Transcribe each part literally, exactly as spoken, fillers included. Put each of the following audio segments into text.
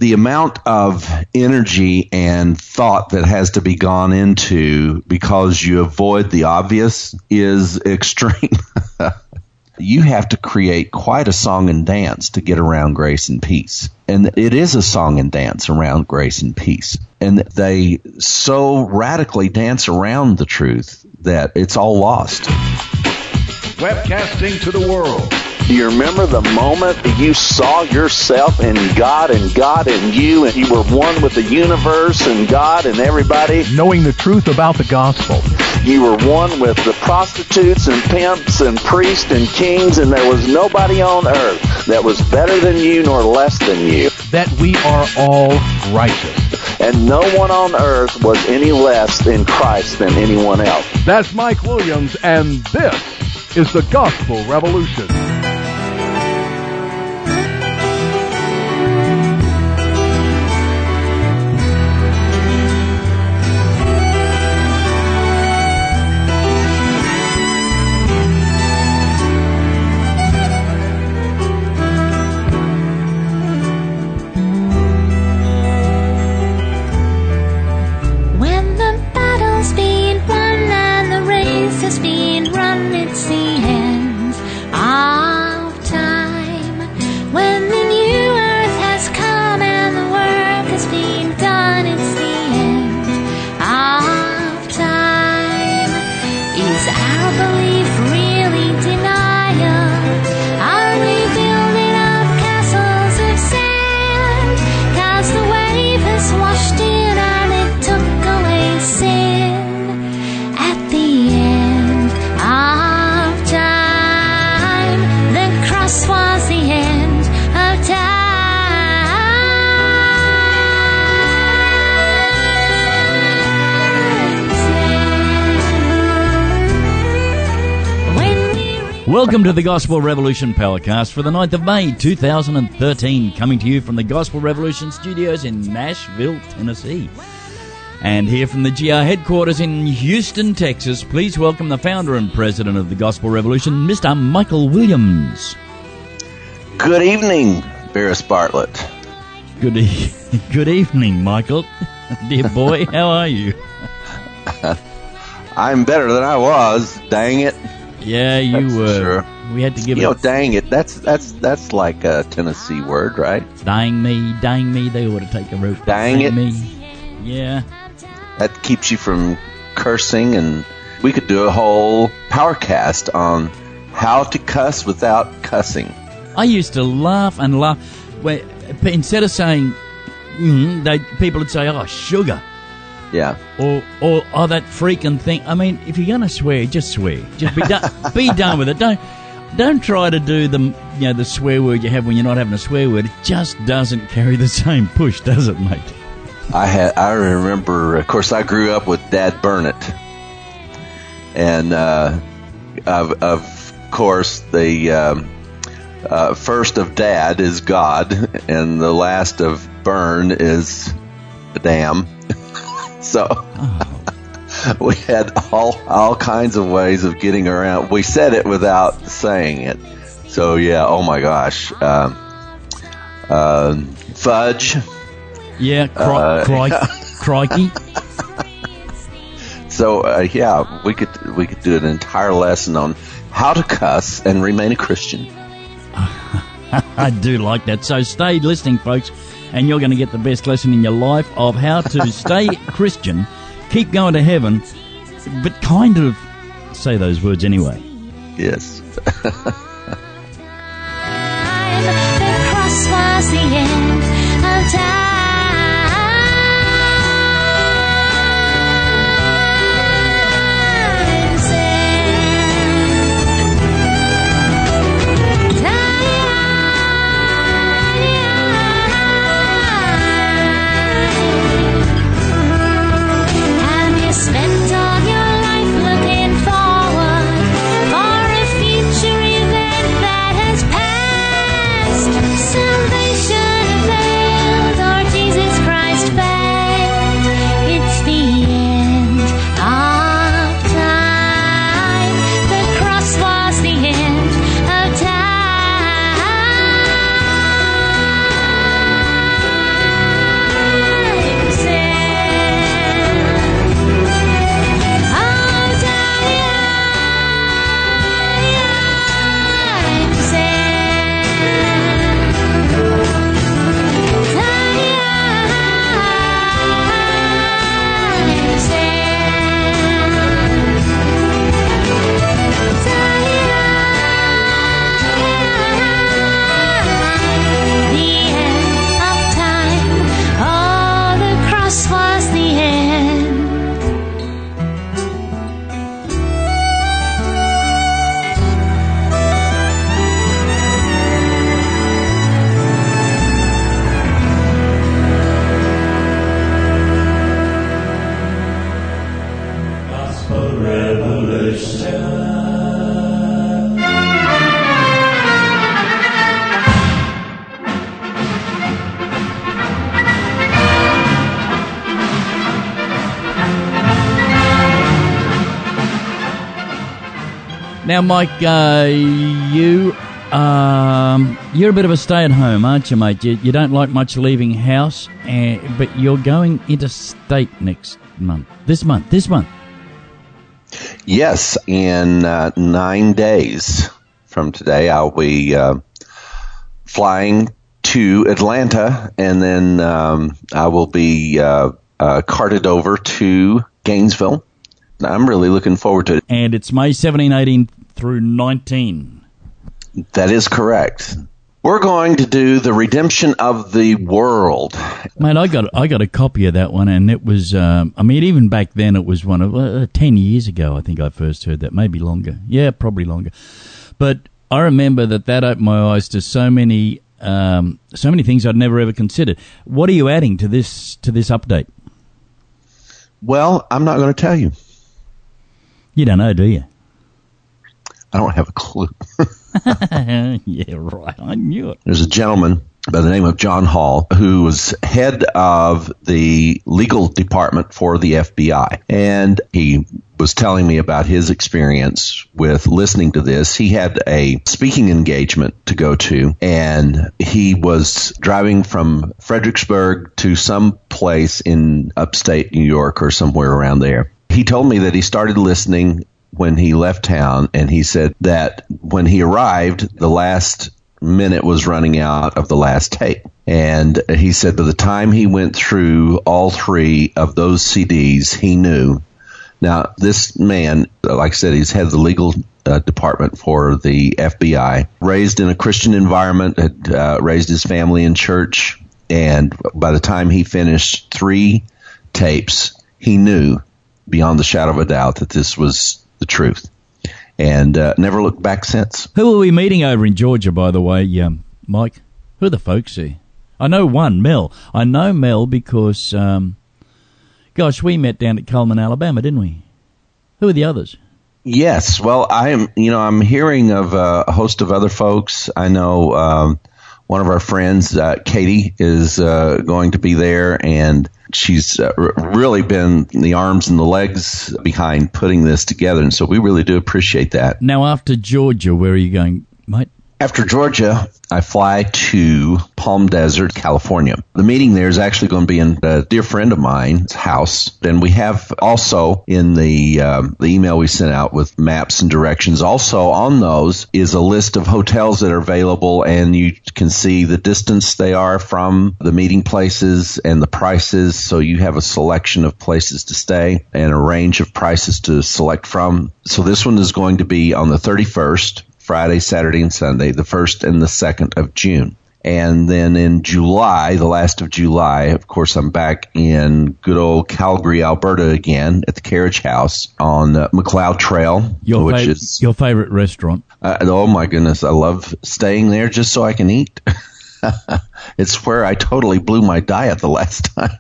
the amount of energy and thought that has to be gone into because you avoid the obvious is extreme. You have to create quite a song and dance to get around grace and peace. And it is a song and dance around grace and peace. And they so radically dance around the truth that it's all lost. Webcasting to the world. Do you remember the moment that you saw yourself in God and God in you, and you were one with the universe and God and everybody? Knowing the truth about the gospel. You were one with the prostitutes and pimps and priests and kings, and there was nobody on earth that was better than you nor less than you. That we are all righteous. And no one on earth was any less in Christ than anyone else. That's Mike Williams, and this is the Gospel Revolution. Welcome to the Gospel Revolution Powercast for the ninth of May, two thousand thirteen, coming to you from the Gospel Revolution Studios in Nashville, Tennessee. And here from the G R headquarters in Houston, Texas, please welcome the founder and president of the Gospel Revolution, Mister Michael Williams. Good evening, Barris Bartlett. Good, e- good evening, Michael. Dear boy, how are you? I'm better than I was, dang it. Yeah, you That's were. Sure. We had to give you it. know, dang it. That's that's that's like a Tennessee word, right? Dang me, dang me. They ought to take a rope. Dang, dang it. me. Yeah. That keeps you from cursing, and we could do a whole powercast on how to cuss without cussing. I used to laugh and laugh. When, instead of saying, mm, they people would say, "Oh, sugar." Yeah. Or, or, oh, that freaking thing. I mean, if you're going to swear, just swear. Just be done. Be done with it. Don't, don't try to do the, you know, the swear word you have when you're not having a swear word. It just doesn't carry the same push, does it, mate? I had. I remember. Of course, I grew up with Dad Burnett, and uh, of, of course, the um, uh, first of Dad is God, and the last of Burn is damn. So oh. we had all all kinds of ways of getting around. We said it without saying it. So yeah, oh my gosh, uh, uh, fudge. Yeah, cri- uh, cri- crikey. So uh, yeah, we could we could do an entire lesson on how to cuss and remain a Christian. I do like that. So stay listening, folks. And you're going to get the best lesson in your life of how to stay Christian, keep going to heaven, but kind of say those words anyway. Yes. The cross was the end of time. Salvation Now, Mike, uh, you, um, you're a bit of a stay-at-home, aren't you, mate? You, you don't like much leaving house, uh, but you're going interstate next month. This month. This month. Yes, in uh, nine days from today, I'll be uh, flying to Atlanta, and then um, I will be uh, uh, carted over to Gainesville. I'm really looking forward to it. And it's May seventeenth, eighteenth through nineteenth. That is correct. We're going to do the redemption of the world. Mate, I got I got a copy of that one, and it was, um, I mean, even back then it was one of, uh, ten years ago, I think I first heard that, maybe longer. Yeah, probably longer. But I remember that that opened my eyes to so many, um, so many things I'd never ever considered. What are you adding to this, to this update? Well, I'm not going to tell you. You don't know, do you? I don't have a clue. Yeah, right. I knew it. There's a gentleman by the name of John Hall who was head of the legal department for the F B I. And he was telling me about his experience with listening to this. He had a speaking engagement to go to, and he was driving from Fredericksburg to some place in upstate New York or somewhere around there. He told me that he started listening when he left town, and he said that when he arrived, the last minute was running out of the last tape. And he said by the time he went through all three of those C Ds, he knew. Now, this man, like I said, he's head of the legal uh, department for the F B I, raised in a Christian environment, had uh, raised his family in church, and by the time he finished three tapes, he knew beyond the shadow of a doubt that this was the truth, and uh, never looked back since. Who are we meeting over in Georgia, by the way, um, Mike? Who are the folks here? I know one, Mel. I know Mel because, um, gosh, we met down at Cullman, Alabama, didn't we? Who are the others? Yes, well, I am. You know, I'm hearing of uh, a host of other folks. I know um, one of our friends, uh, Katie, is uh, going to be there, and she's uh, r- really been the arms and the legs behind putting this together, and so we really do appreciate that. Now, after Georgia, where are you going, mate? After Georgia, I fly to Palm Desert, California. The meeting there is actually going to be in a dear friend of mine's house. And we have also in the um, the email we sent out with maps and directions, also on those is a list of hotels that are available, and you can see the distance they are from the meeting places and the prices. So you have a selection of places to stay and a range of prices to select from. So this one is going to be on the thirty-first. Friday, Saturday, and Sunday, the first and the second of June. And then in July, the last of July, of course, I'm back in good old Calgary, Alberta again at the Carriage House on uh, McLeod Trail, Your which fav- is your favorite restaurant. Uh, oh my goodness, I love staying there just so I can eat. It's where I totally blew my diet the last time.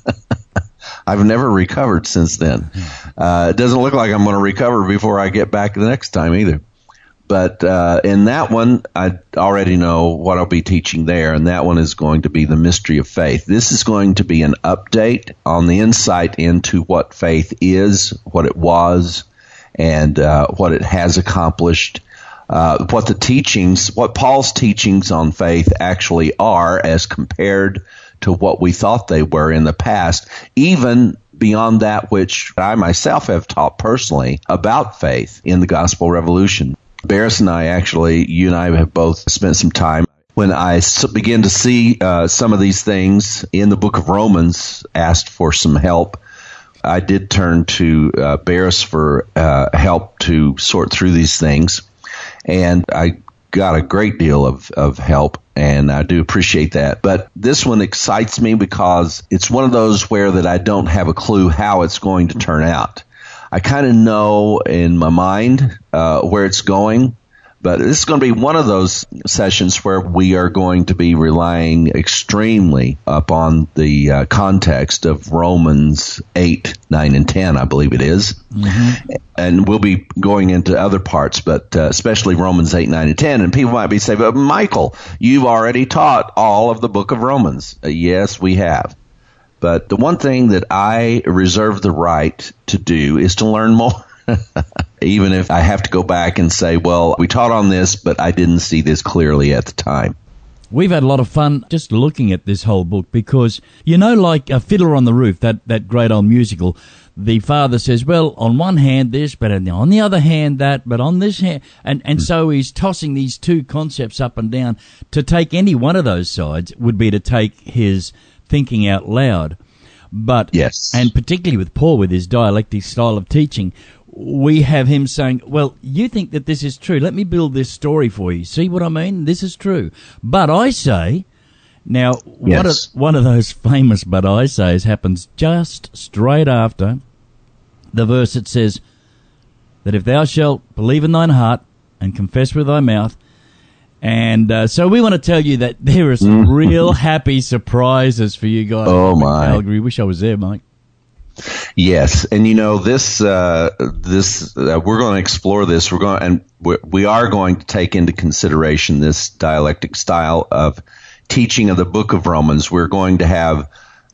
I've never recovered since then. Uh, it doesn't look like I'm going to recover before I get back the next time either. But uh, in that one, I already know what I'll be teaching there, and that one is going to be the mystery of faith. This is going to be an update on the insight into what faith is, what it was, and uh, what it has accomplished, uh, what the teachings, what Paul's teachings on faith actually are as compared to what we thought they were in the past, even beyond that which I myself have taught personally about faith in the Gospel Revolution. Barris and I actually, you and I have both spent some time. When I began to see uh, some of these things in the book of Romans, asked for some help, I did turn to uh, Barris for uh, help to sort through these things. And I got a great deal of, of help, and I do appreciate that. But this one excites me because it's one of those where that I don't have a clue how it's going to turn out. I kind of know in my mind uh, where it's going, but this is going to be one of those sessions where we are going to be relying extremely upon the uh, context of Romans eight, nine, and ten, I believe it is. Mm-hmm. And we'll be going into other parts, but uh, especially Romans eight, nine, and ten. And people might be saying, but Michael, you've already taught all of the book of Romans. Uh, yes, we have. But the one thing that I reserve the right to do is to learn more. even if I have to go back and say, well, we taught on this, but I didn't see this clearly at the time. We've had a lot of fun just looking at this whole book because, you know, like a Fiddler on the Roof, that, that great old musical, the father says, well, on one hand this, but on the other hand that, but on this hand, and, and so he's tossing these two concepts up and down. To take any one of those sides would be to take his thinking out loud. But, yes. And particularly with Paul, with his dialectic style of teaching, we have him saying, well, you think that this is true. Let me build this story for you. See what I mean? This is true. But I say, now, yes. one, of, one of those famous but I says happens just straight after the verse that says that if thou shalt believe in thine heart and confess with thy mouth. And uh, so we want to tell you that there are some real happy surprises for you guys. Oh, my. Calgary. Wish I was there, Mike. Yes, and you know this. Uh, this uh, we're going to explore this. We're going and we, we are going to take into consideration this dialectic style of teaching of the Book of Romans. We're going to have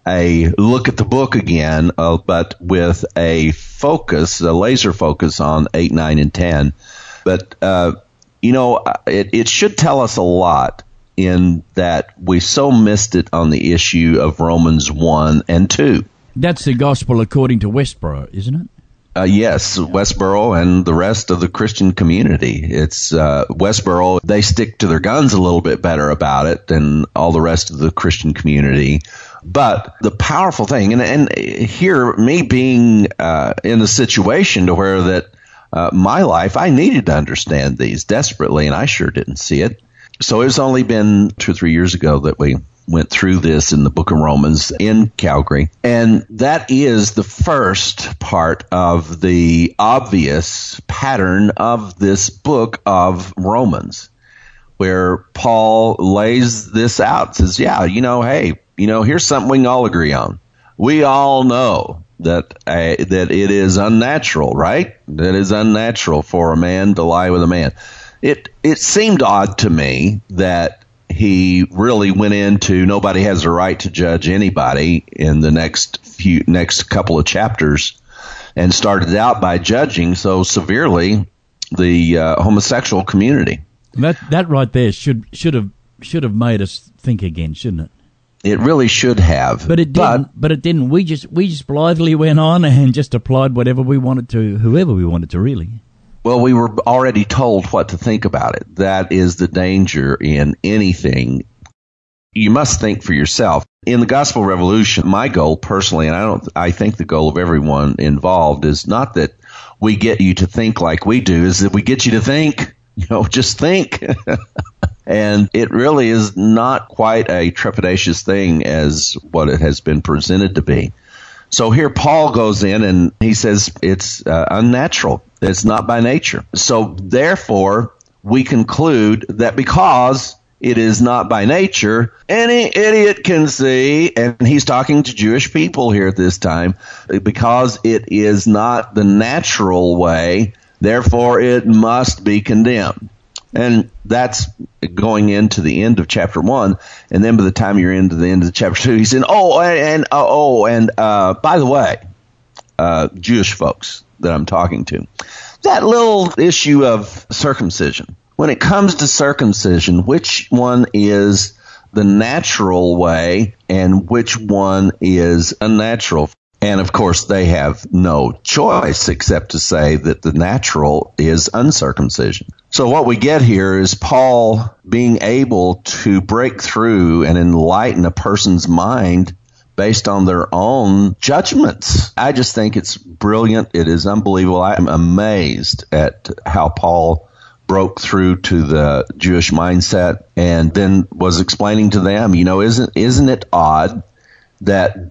a look at the book again, uh, but with a focus, a laser focus on eight, nine, and ten. But uh, you know, it, it should tell us a lot in that we so missed it on the issue of Romans one and two. That's the gospel according to Westboro, isn't it? Uh, yes, Westboro and the rest of the Christian community. It's uh, Westboro, they stick to their guns a little bit better about it than all the rest of the Christian community. But the powerful thing, and, and here, me being uh, in a situation to where that uh, my life, I needed to understand these desperately, and I sure didn't see it. So it's only been two or three years ago that we went through this in the Book of Romans in Calgary. And that is the first part of the obvious pattern of this book of Romans, where Paul lays this out, says, yeah, you know, hey, you know, here's something we can all agree on. We all know that uh, that it is unnatural, right? That it is unnatural for a man to lie with a man. It it seemed odd to me that he really went into nobody has a right to judge anybody in the next few next couple of chapters, and started out by judging so severely the uh, homosexual community. That that right there should should have should have made us think again, shouldn't it? It really should have, but it didn't. But, but it didn't. We just we just blithely went on and just applied whatever we wanted to, whoever we wanted to, really. Well, we were already told what to think about it. That is the danger in anything. You must think for yourself. In the Gospel Revolution, my goal personally, and I don't, I think the goal of everyone involved is not that we get you to think like we do, is that we get you to think. You know, just think. And it really is not quite a trepidatious thing as what it has been presented to be. So here Paul goes in and he says it's uh, unnatural. It's not by nature. So therefore, we conclude that because it is not by nature, any idiot can see, and he's talking to Jewish people here at this time, because it is not the natural way, therefore it must be condemned. And that's going into the end of chapter one. And then by the time you're into the end of chapter two, he's saying, oh, and, and uh, oh, and uh, by the way, uh, Jewish folks that I'm talking to, that little issue of circumcision. When it comes to circumcision, which one is the natural way and which one is unnatural? And, of course, they have no choice except to say that the natural is uncircumcision. So what we get here is Paul being able to break through and enlighten a person's mind based on their own judgments. I just think it's brilliant. It is unbelievable. I am amazed at how Paul broke through to the Jewish mindset and then was explaining to them, you know, isn't isn't it odd that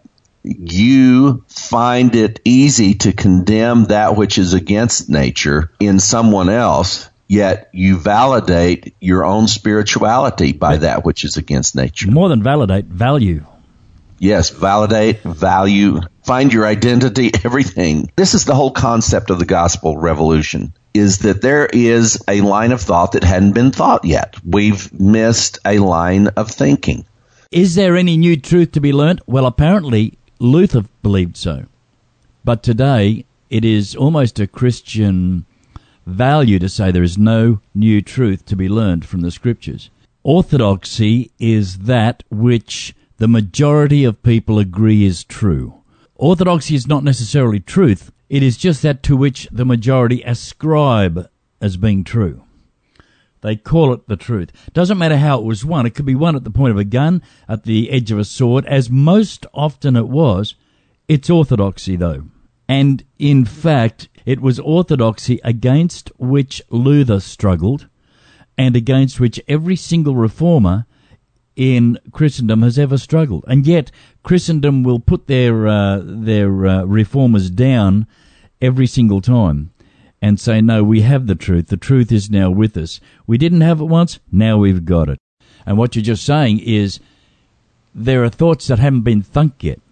you find it easy to condemn that which is against nature in someone else, yet you validate your own spirituality by that which is against nature. More than validate, value. Yes, validate, value, find your identity, everything. This is the whole concept of the gospel revolution, is that there is a line of thought that hadn't been thought yet. We've missed a line of thinking. Is there any new truth to be learnt? Well, apparently Luther believed so. But today, it is almost a Christian value to say there is no new truth to be learned from the Scriptures. Orthodoxy is that which the majority of people agree is true. Orthodoxy is not necessarily truth. It is just that to which the majority ascribe as being true. They call it the truth. Doesn't matter how it was won. It could be won at the point of a gun, at the edge of a sword, as most often it was. It's orthodoxy, though. And, in fact, it was orthodoxy against which Luther struggled and against which every single reformer in Christendom has ever struggled. And yet, Christendom will put their, uh, their uh, reformers down every single time and say, no, we have the truth. The truth is now with us. We didn't have it once, now we've got it. And what you're just saying is there are thoughts that haven't been thunk yet.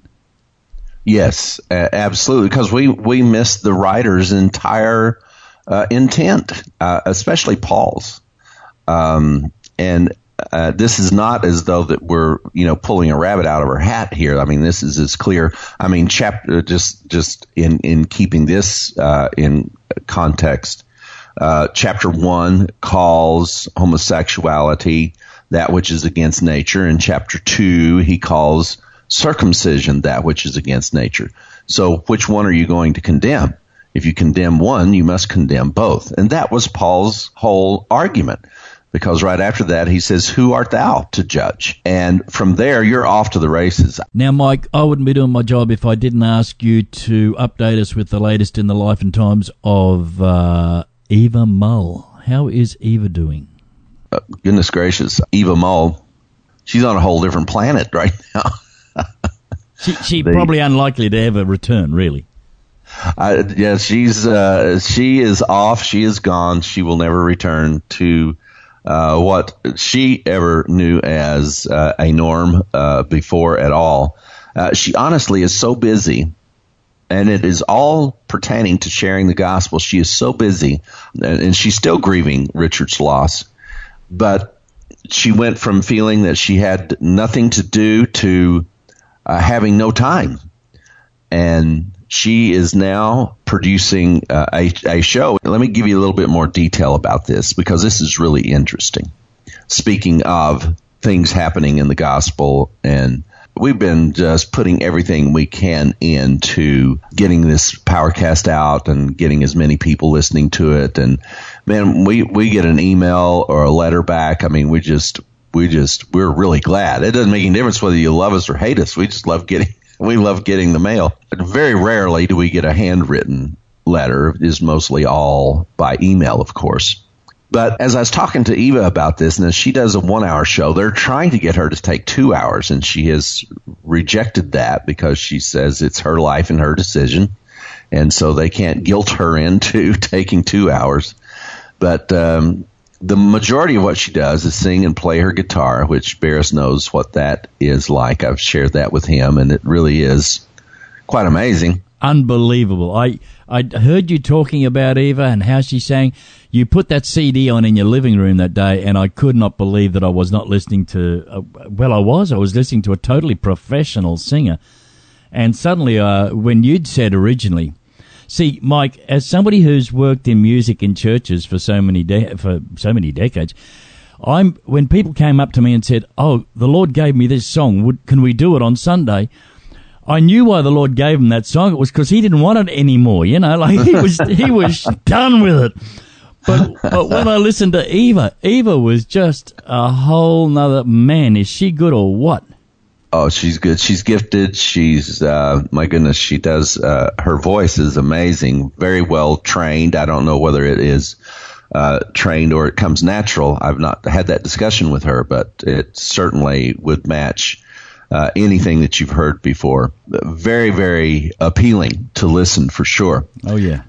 Yes, uh, absolutely, because we, we missed the writer's entire uh, intent, uh, especially Paul's. Um, and uh, this is not as though that we're, you know, pulling a rabbit out of our hat here. I mean, this is as clear. I mean, chapter just just in in keeping this uh, in context. Uh, chapter one calls homosexuality that which is against nature. In chapter two, he calls circumcision that which is against nature. So, which one are you going to condemn? If you condemn one, you must condemn both. And that was Paul's whole argument. Because right after that, he says, who art thou to judge? And from there, you're off to the races. Now, Mike, I wouldn't be doing my job if I didn't ask you to update us with the latest in the life and times of uh, Eva Mull. How is Eva doing? Uh, goodness gracious. Eva Mull, she's on a whole different planet right now. she she the, probably unlikely to ever return, really. Uh, yeah, she's uh, she is off. She is gone. She will never return to Uh, what she ever knew as uh, a norm uh, before at all. Uh, she honestly is so busy, and it is all pertaining to sharing the gospel. She is so busy, and, and she's still grieving Richard's loss. But she went from feeling that she had nothing to do to uh, having no time. And she is now producing uh, a, a show. Let me give you a little bit more detail about this, because this is really interesting. Speaking of things happening in the gospel, and we've been just putting everything we can into getting this PowerCast out and getting as many people listening to it. And man, we, we get an email or a letter back. I mean, we just, we just, we're really glad. It doesn't make any difference whether you love us or hate us. We just love getting We love getting the mail. Very rarely do we get a handwritten letter. It is mostly all by email, of course. But as I was talking to Eva about this, and she does a one-hour show, they're trying to get her to take two hours, and she has rejected that because she says it's her life and her decision, and so they can't guilt her into taking two hours. But um the majority of what she does is sing and play her guitar, which Barris knows what that is like. I've shared that with him, and it really is quite amazing. Unbelievable. I, I heard you talking about Eva and how she sang. You put that C D on in your living room that day, and I could not believe that I was not listening to, uh, well, I was. I was listening to a totally professional singer. And suddenly, uh, when you'd said originally, see, Mike, as somebody who's worked in music in churches for so many de- for so many decades, I'm when people came up to me and said, "Oh, the Lord gave me this song. Would, can we do it on Sunday?" I knew why the Lord gave him that song. It was because he didn't want it anymore. You know, like he was he was done with it. But but when I listened to Eva, Eva was just a whole nother man. Is she good or what? Oh, she's good. She's gifted. She's, uh, my goodness, she does, uh, her voice is amazing. Very well trained. I don't know whether it is, uh, trained or it comes natural. I've not had that discussion with her, but it certainly would match, uh, anything that you've heard before. Very, very appealing to listen for sure. Oh, yeah.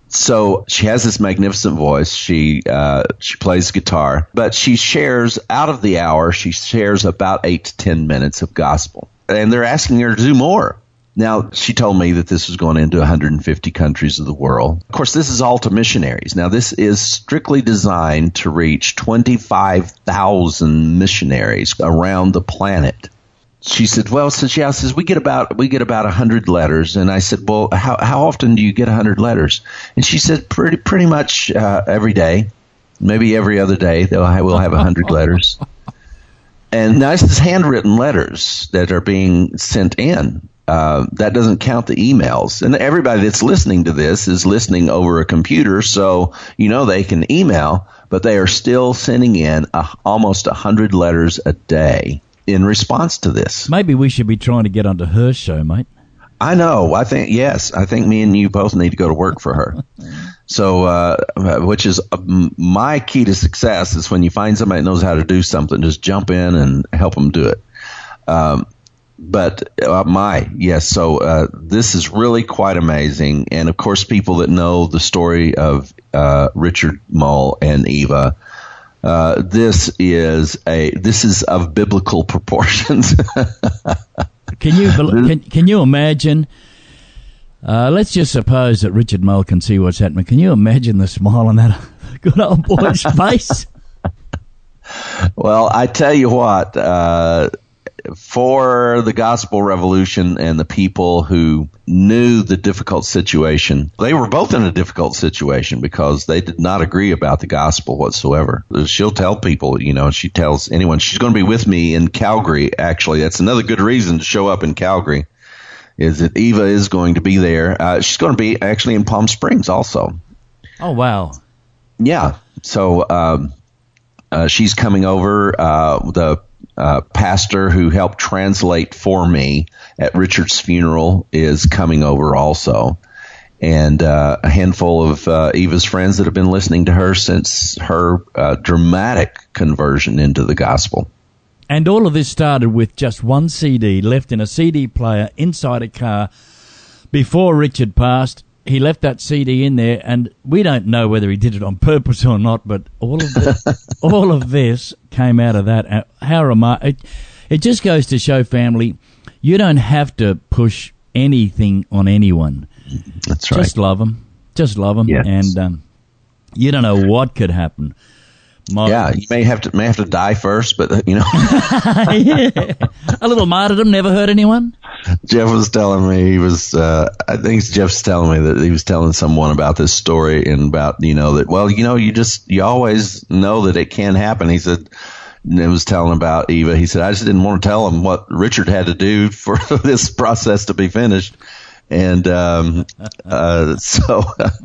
So she has this magnificent voice. She uh, she plays guitar, but she shares out of the hour. She shares about eight to ten minutes of gospel, and they're asking her to do more. Now, she told me that this was going into one hundred fifty countries of the world. Of course, this is all to missionaries. Now, this is strictly designed to reach twenty-five thousand missionaries around the planet. she said, well, since yeah, says we get about we get about a hundred letters, and I said, well, how how often do you get a hundred letters? And she said, pretty pretty much uh, every day, maybe every other day. They'll have, we'll have a hundred letters, and now this is handwritten letters that are being sent in. Uh, that doesn't count the emails, and everybody that's listening to this is listening over a computer, so you know they can email, but they are still sending in a, almost a hundred letters a day in response to this. Maybe we should be trying to get onto her show, mate. I know. I think, yes, I think me and you both need to go to work for her. So, uh, which is uh, my key to success is when you find somebody that knows how to do something, just jump in and help them do it. Um, but uh, my, yes, so uh, this is really quite amazing. And of course, people that know the story of uh, Richard Mull and Eva, Uh, this is a this is of biblical proportions. Can you can, can you imagine? Uh, let's just suppose that Richard Mull can see what's happening. Can you imagine the smile on that good old boy's face? Well, I tell you what, uh, for the gospel revolution and the people who knew the difficult situation, they were both in a difficult situation because they did not agree about the gospel whatsoever. She'll tell people, you know, she tells anyone she's going to be with me in Calgary. Actually, that's another good reason to show up in Calgary, is that Eva is going to be there. Uh, she's going to be actually in Palm Springs also. Oh, wow. Yeah. So um, uh, she's coming over. Uh, the Uh, pastor who helped translate for me at Richard's funeral is coming over also. And uh, a handful of uh, Eva's friends that have been listening to her since her uh, dramatic conversion into the gospel. And all of this started with just one C D left in a C D player inside a car before Richard passed. He left that C D in there, and we don't know whether he did it on purpose or not, but all of the, all of this came out of that. How remar- it, it just goes to show, family, you don't have to push anything on anyone. That's right. Just love them. Just love them. Yes. And um, you don't know what could happen. My, yeah, you may have to may have to die first, but, uh, you know. yeah. A little martyrdom never hurt anyone. Jeff was telling me he was, uh, I think Jeff's telling me that he was telling someone about this story and about, you know, that, well, you know, you just, you always know that it can happen. He said, it was telling about Eva. He said, I just didn't want to tell him what Richard had to do for this process to be finished. And um, uh, so,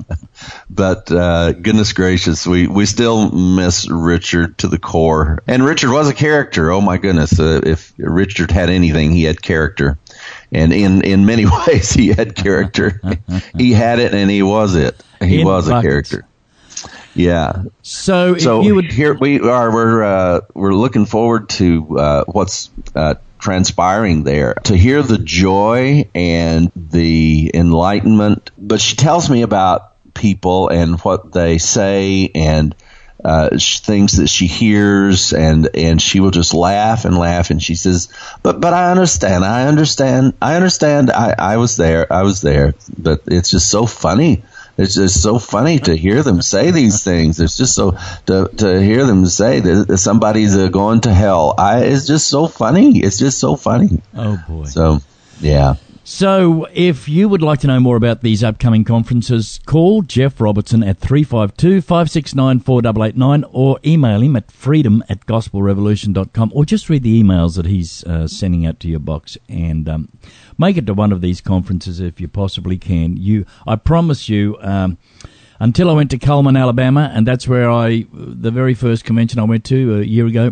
but uh, goodness gracious, we, we still miss Richard to the core. And Richard was a character. Oh, my goodness. Uh, if Richard had anything, he had character. And in, in many ways, he had character. He had it, and he was it. He in was buckets. a character. Yeah. So, So if you would here we are. We're uh, we're looking forward to uh, what's uh, transpiring there, to hear the joy and the enlightenment. But she tells me about people and what they say and uh, things that she hears, and and she will just laugh and laugh. And she says, "But but I understand. I understand. I understand. I I was there. I was there. But it's just so funny." It's just so funny to hear them say these things. It's just so to to hear them say that somebody's uh, going to hell. I it's just so funny. It's just so funny. Oh boy. So, yeah. So, if you would like to know more about these upcoming conferences, call Jeff Robertson at three five two, five six nine, four eight eight nine or email him at freedom at gospel revolution dot com, or just read the emails that he's uh, sending out to your box, and um, make it to one of these conferences if you possibly can. You, I promise you, um, until I went to Cullman, Alabama, and that's where I, the very first convention I went to a year ago,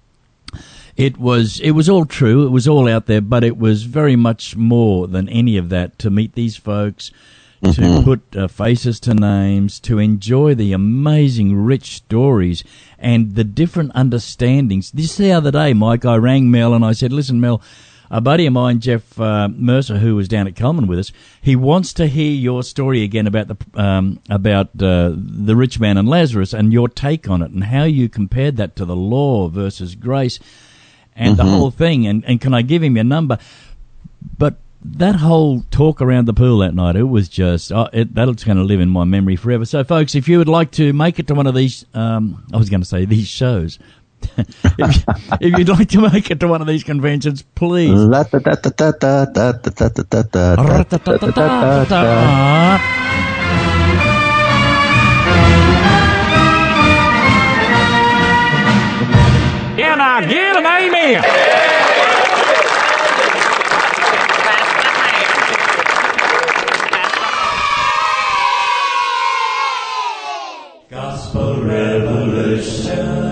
It was it was all true. It was all out there, but it was very much more than any of that to meet these folks, mm-hmm. to put uh, faces to names, to enjoy the amazing, rich stories and the different understandings. This the other day, Mike, I rang Mel and I said, listen, Mel, a buddy of mine, Jeff uh, Mercer, who was down at Cullman with us, he wants to hear your story again about the um, about uh, the rich man and Lazarus and your take on it and how you compared that to the law versus grace. And mm-hmm. the whole thing, and, and can I give him your number? But that whole talk around the pool that night, it was just, oh, it, that's going to live in my memory forever. So, folks, if you would like to make it to one of these, um, I was going to say these shows, if, if you'd like to make it to one of these conventions, please. Can I get an amen? Gospel Revolution.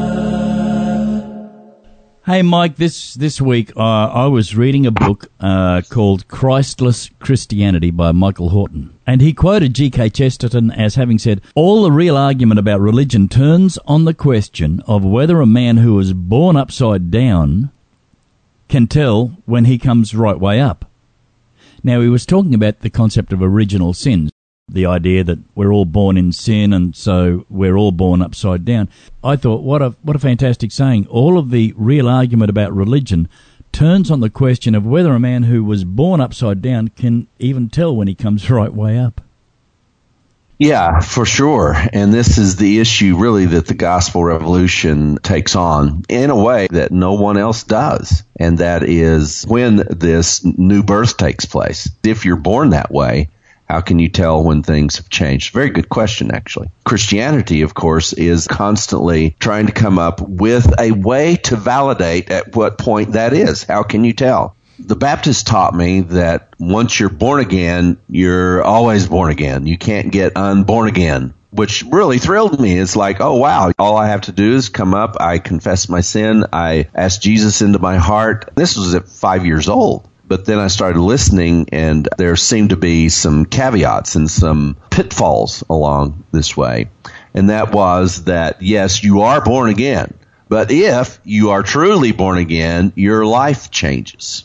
Hey, Mike, this, this week uh, I was reading a book uh, called Christless Christianity by Michael Horton. And he quoted G K Chesterton as having said, all the real argument about religion turns on the question of whether a man who was born upside down can tell when he comes right way up. Now, he was talking about the concept of original sin. The idea that we're all born in sin and so we're all born upside down. I thought, what a what a fantastic saying. All of the real argument about religion turns on the question of whether a man who was born upside down can even tell when he comes right way up. Yeah, for sure. And this is the issue really that the gospel revolution takes on in a way that no one else does. And that is when this new birth takes place. If you're born that way, how can you tell when things have changed? Very good question, actually. Christianity, of course, is constantly trying to come up with a way to validate at what point that is. How can you tell? The Baptists taught me that once you're born again, you're always born again. You can't get unborn again, which really thrilled me. It's like, oh, wow, all I have to do is come up, I confess my sin, I ask Jesus into my heart. This was at five years old. But then I started listening, and there seemed to be some caveats and some pitfalls along this way. And that was that, yes, you are born again. But if you are truly born again, your life changes.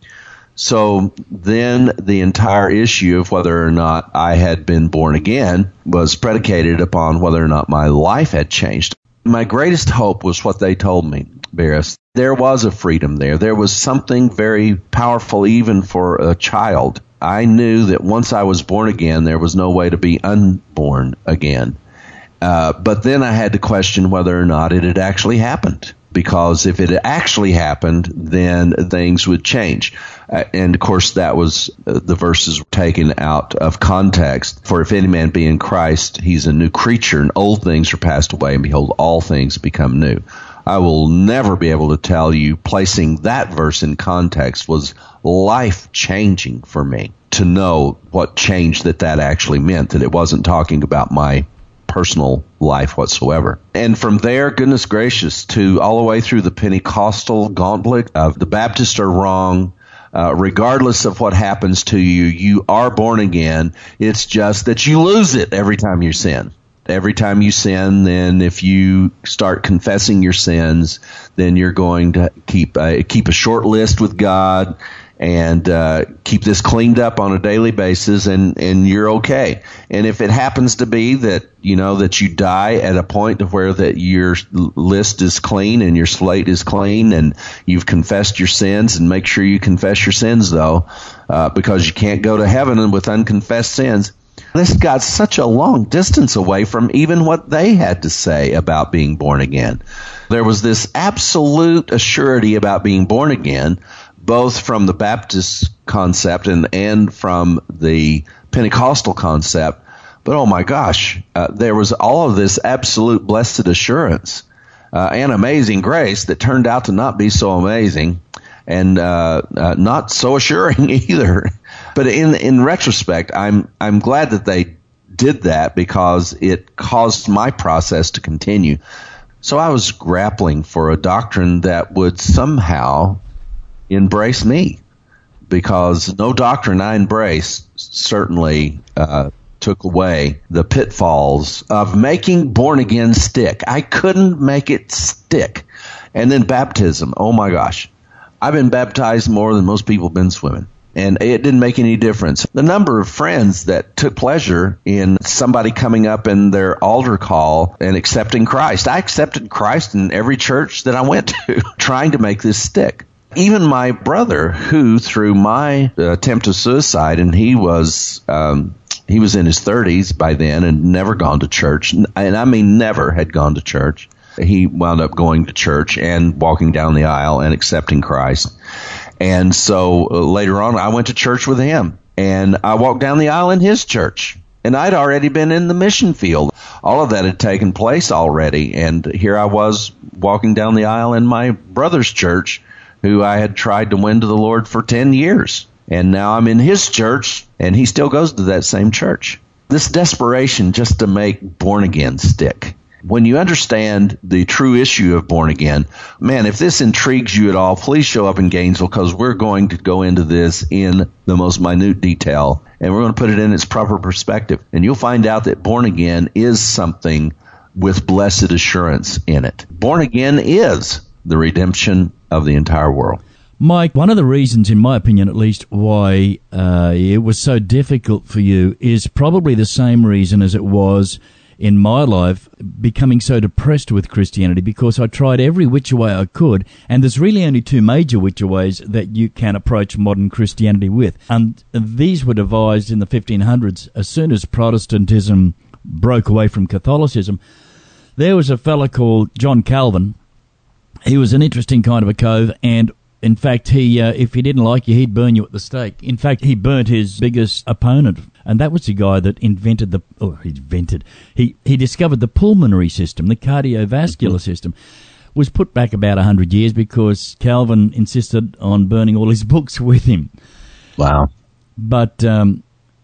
So then the entire issue of whether or not I had been born again was predicated upon whether or not my life had changed. My greatest hope was what they told me, Barris. There was a freedom there. There was something very powerful even for a child. I knew that once I was born again, there was no way to be unborn again. Uh, but then I had to question whether or not it had actually happened. Because if it actually happened, then things would change. Uh, and, of course, that was uh, the verses taken out of context. For if any man be in Christ, he's a new creature, and old things are passed away, and behold, all things become new. I will never be able to tell you, placing that verse in context was life-changing for me to know what change that that actually meant, that it wasn't talking about my personal life whatsoever. And from there, goodness gracious, to all the way through the Pentecostal gauntlet of the Baptists are wrong. Uh, regardless of what happens to you, you are born again. It's just that you lose it every time you sin. Every time you sin, then if you start confessing your sins, then you're going to keep a, keep a short list with God and uh, keep this cleaned up on a daily basis, and, and you're okay. And if it happens to be that, you know, that you die at a point of where that your list is clean and your slate is clean and you've confessed your sins, and make sure you confess your sins, though, uh, because you can't go to heaven with unconfessed sins. This got such a long distance away from even what they had to say about being born again. There was this absolute assurity about being born again, both from the Baptist concept and, and from the Pentecostal concept. But oh my gosh, uh, there was all of this absolute blessed assurance uh, and amazing grace that turned out to not be so amazing and uh, uh, not so assuring either. But in in retrospect, I'm I'm glad that they did that, because it caused my process to continue. So I was grappling for a doctrine that would somehow embrace me, because no doctrine I embraced certainly uh, took away the pitfalls of making born again stick. I couldn't make it stick. And then baptism. Oh my gosh. I've been baptized more than most people have been swimming. And it didn't make any difference. The number of friends that took pleasure in somebody coming up in their altar call and accepting Christ. I accepted Christ in every church that I went to, trying to make this stick. Even my brother, who through my attempt of suicide, and he was um, he was in his thirties by then and never gone to church, and I mean never had gone to church. he wound up going to church and walking down the aisle and accepting Christ. And so uh, later on, I went to church with him, and I walked down the aisle in his church. And I'd already been in the mission field. All of that had taken place already. And here I was walking down the aisle in my brother's church, who I had tried to win to the Lord for ten years. And now I'm in his church, and he still goes to that same church. This desperation just to make born again stick. When you understand the true issue of born again, man, if this intrigues you at all, please show up in Gainesville, because we're going to go into this in the most minute detail, and we're going to put it in its proper perspective. And you'll find out that born again is something with blessed assurance in it. Born again is the redemption of the entire world. Mike, one of the reasons, in my opinion at least, why uh, it was so difficult for you is probably the same reason as it was in my life, becoming so depressed with Christianity, because I tried every which way I could, and there's really only two major which ways that you can approach modern Christianity with. And these were devised in the fifteen hundreds. As soon as Protestantism broke away from Catholicism, there was a fella called John Calvin. He was an interesting kind of a cove, and in fact, he uh, if he didn't like you, he'd burn you at the stake. In fact, he burnt his biggest opponent, and that was the guy that invented the, oh, he invented, he, he discovered the pulmonary system, the cardiovascular system. Was put back about one hundred years because Calvin insisted on burning all his books with him. Wow. But um,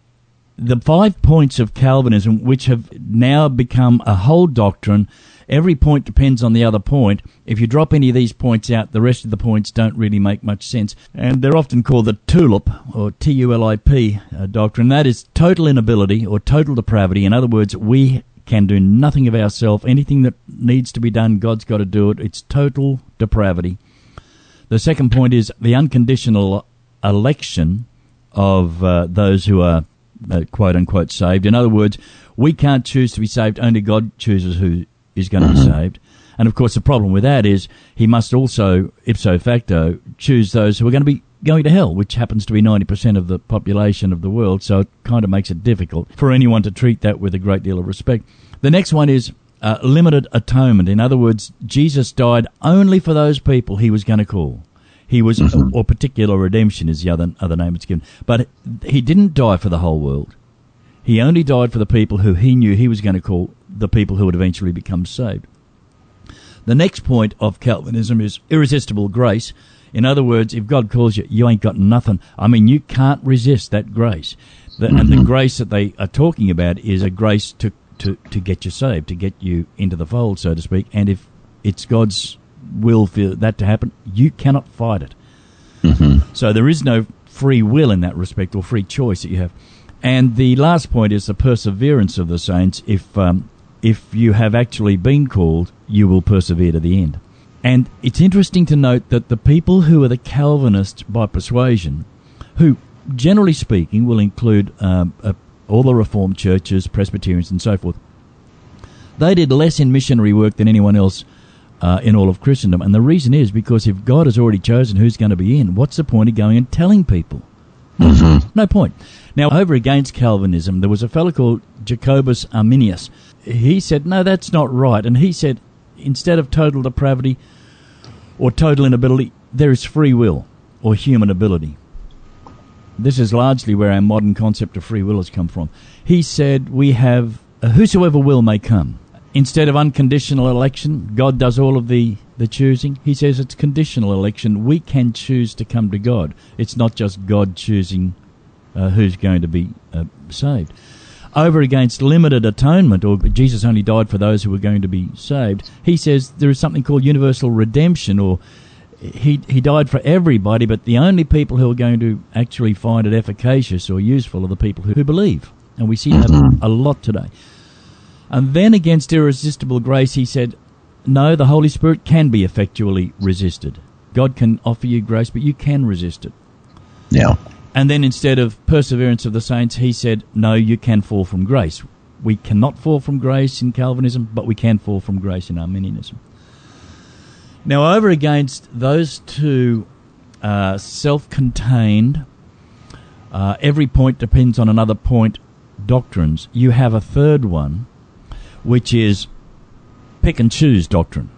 the five points of Calvinism, which have now become a whole doctrine, every point depends on the other point. If you drop any of these points out, the rest of the points don't really make much sense. And they're often called the TULIP, or T U L I P uh, doctrine. That is total inability or total depravity. In other words, we can do nothing of ourselves. Anything that needs to be done, God's got to do it. It's total depravity. The second point is the unconditional election of uh, those who are uh, quote-unquote saved. In other words, we can't choose to be saved. Only God chooses who is going to be saved. And of course the problem with that is he must also, ipso facto, choose those who are going to be going to hell, which happens to be ninety percent of the population of the world, so it kind of makes it difficult for anyone to treat that with a great deal of respect. The next one is uh, limited atonement. In other words, Jesus died only for those people he was going to call. He was, mm-hmm. or particular redemption is the other, other name it's given, but he didn't die for the whole world. He only died for the people who he knew he was going to call the people who would eventually become saved. The next point of Calvinism is irresistible grace. In other words, if God calls you, you ain't got nothing. I mean, you can't resist that grace. The, mm-hmm. And the grace that they are talking about is a grace to, to, to get you saved, to get you into the fold, so to speak. And if it's God's will for that to happen, you cannot fight it. Mm-hmm. So there is no free will in that respect, or free choice that you have. And the last point is the perseverance of the saints. If um, if you have actually been called, you will persevere to the end. And it's interesting to note that the people who are the Calvinists by persuasion, who generally speaking will include um, uh, all the Reformed churches, Presbyterians and so forth, they did less in missionary work than anyone else uh, in all of Christendom. And the reason is because if God has already chosen who's going to be in, what's the point of going and telling people? Mm-hmm. No point. Now, over against Calvinism, there was a fellow called Jacobus Arminius. He said, no, that's not right. And he said, instead of total depravity or total inability, there is free will or human ability. This is largely where our modern concept of free will has come from. He said, we have uh, whosoever will may come. Instead of unconditional election, God does all of the, the choosing. He says it's conditional election. We can choose to come to God. It's not just God choosing uh, who's going to be uh, saved. Over against limited atonement, or Jesus only died for those who were going to be saved, he says there is something called universal redemption, or he he died for everybody, but the only people who are going to actually find it efficacious or useful are the people who, who believe. And we see that a lot today. And then against irresistible grace, he said, no, the Holy Spirit can be effectually resisted. God can offer you grace, but you can resist it. Yeah. And then instead of perseverance of the saints, he said, no, you can fall from grace. We cannot fall from grace in Calvinism, but we can fall from grace in Arminianism. Now, over against those two uh, self-contained, uh, every point depends on another point doctrines, you have a third one, which is pick and choose doctrine.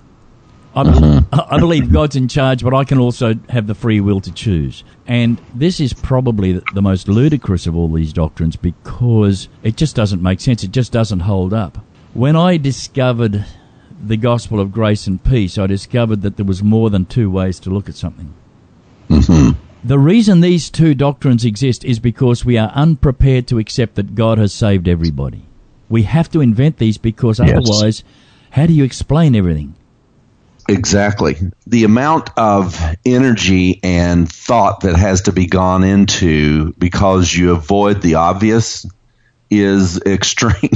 I, Mm-hmm. I believe God's in charge, but I can also have the free will to choose. And this is probably the, the most ludicrous of all these doctrines because it just doesn't make sense. It just doesn't hold up. When I discovered the gospel of grace and peace, I discovered that there was more than two ways to look at something. Mm-hmm. The reason these two doctrines exist is because we are unprepared to accept that God has saved everybody. We have to invent these because Yes. otherwise, how do you explain everything? Exactly. The amount of energy and thought that has to be gone into because you avoid the obvious is extreme.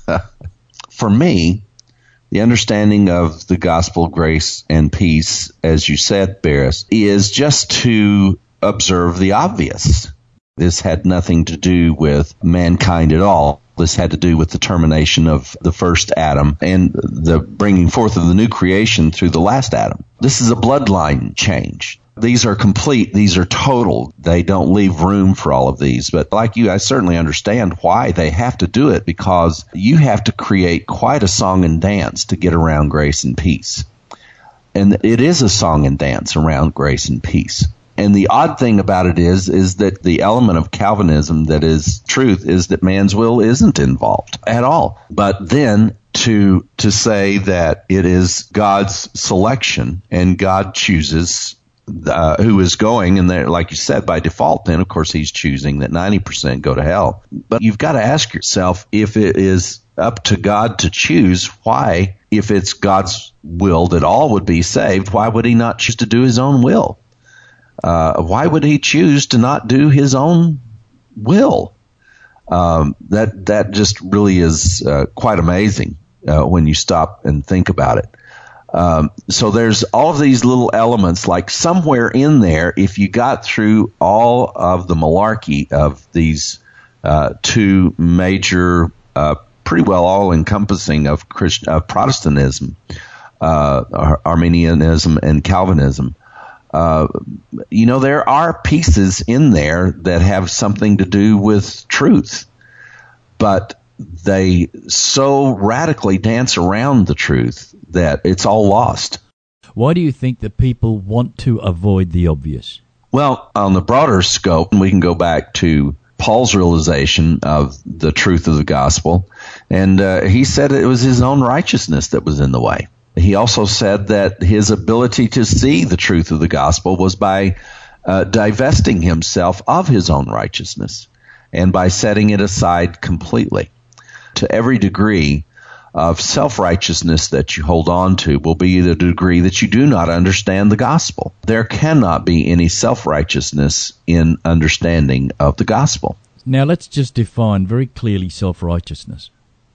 For me, the understanding of the gospel of grace and peace, as you said, Barris, is just to observe the obvious. This had nothing to do with mankind at all. This had to do with the termination of the first Adam and the bringing forth of the new creation through the last Adam. This is a bloodline change. These are complete. These are total. They don't leave room for all of these. But like you, I certainly understand why they have to do it, because you have to create quite a song and dance to get around grace and peace. And it is a song and dance around grace and peace. And the odd thing about it is, is that the element of Calvinism that is truth is that man's will isn't involved at all. But then to to say that it is God's selection and God chooses uh, who is going, and there, like you said, by default, then of course he's choosing that ninety percent go to hell. But you've got to ask yourself, if it is up to God to choose, why, if it's God's will that all would be saved, why would he not choose to do his own will? Uh, why would he choose to not do his own will? Um, that that just really is uh, quite amazing uh, when you stop and think about it. Um, so there's all of these little elements, like somewhere in there, if you got through all of the malarkey of these uh, two major, uh, pretty well all-encompassing of Christ- uh, Protestantism, uh, Ar- Arminianism and Calvinism, Uh, you know, there are pieces in there that have something to do with truth, but they so radically dance around the truth that it's all lost. Why do you think that people want to avoid the obvious? Well, on the broader scope, we can go back to Paul's realization of the truth of the gospel, and uh, he said it was his own righteousness that was in the way. He also said that his ability to see the truth of the gospel was by uh, divesting himself of his own righteousness and by setting it aside completely. To every degree of self-righteousness that you hold on to will be the degree that you do not understand the gospel. There cannot be any self-righteousness in understanding of the gospel. Now let's just define very clearly self-righteousness.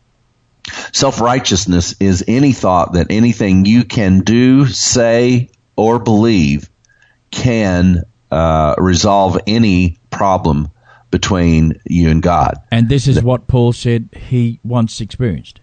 Self-righteousness is any thought that anything you can do, say, or believe can uh, resolve any problem between you and God. And this is what Paul said he once experienced.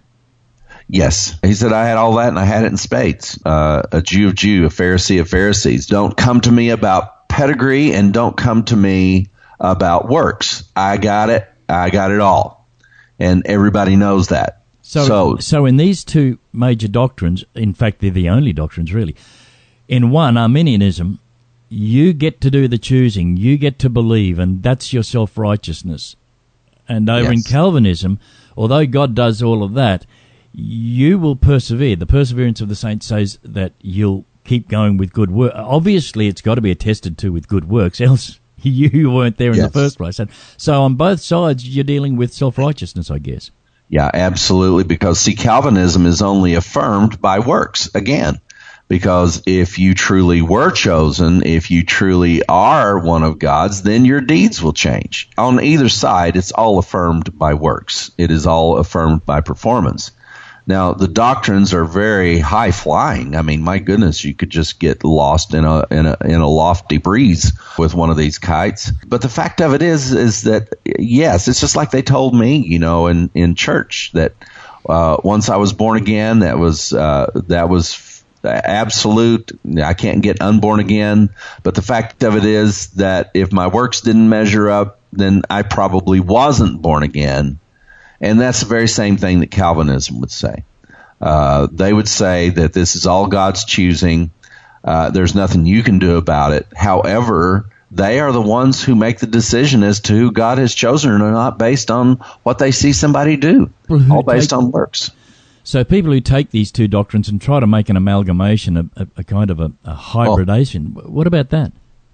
Yes. He said, I had all that and I had it in spades. Uh, a Jew of Jew, a Pharisee of Pharisees. Don't come to me about pedigree and don't come to me about works. I got it. I got it all. And everybody knows that. So, so, so in these two major doctrines, in fact, they're the only doctrines really. In one, Arminianism, you get to do the choosing, you get to believe, and that's your self-righteousness. And over yes. in Calvinism, although God does all of that, you will persevere. The perseverance of the saints says that you'll keep going with good work. Obviously, it's got to be attested to with good works, else you weren't there in yes. the first place. And so on both sides, you're dealing with self-righteousness, I guess. Yeah, absolutely, because, see, Calvinism is only affirmed by works, again, because if you truly were chosen, if you truly are one of God's, then your deeds will change. On either side, it's all affirmed by works. It is all affirmed by performance. Now, the doctrines are very high-flying. I mean, my goodness, you could just get lost in a in a in a lofty breeze with one of these kites. But the fact of it is, is that yes, it's just like they told me, you know, in in church that uh, once I was born again, that was uh, that was absolute. I can't get unborn again. But the fact of it is that if my works didn't measure up, then I probably wasn't born again. And that's the very same thing that Calvinism would say. Uh, they would say that this is all God's choosing. Uh, there's nothing you can do about it. However, they are the ones who make the decision as to who God has chosen or not based on what they see somebody do, all based on works. So people who take these two doctrines and try to make an amalgamation, a, a, a kind of a, a hybridation, oh. what about that?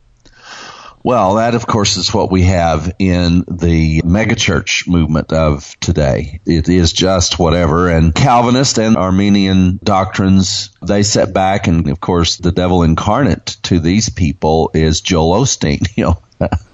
Well, that, of course, is what we have in the megachurch movement of today. It is just whatever. And Calvinist and Arminian doctrines, they set back. And, of course, the devil incarnate to these people is Joel Osteen, you know.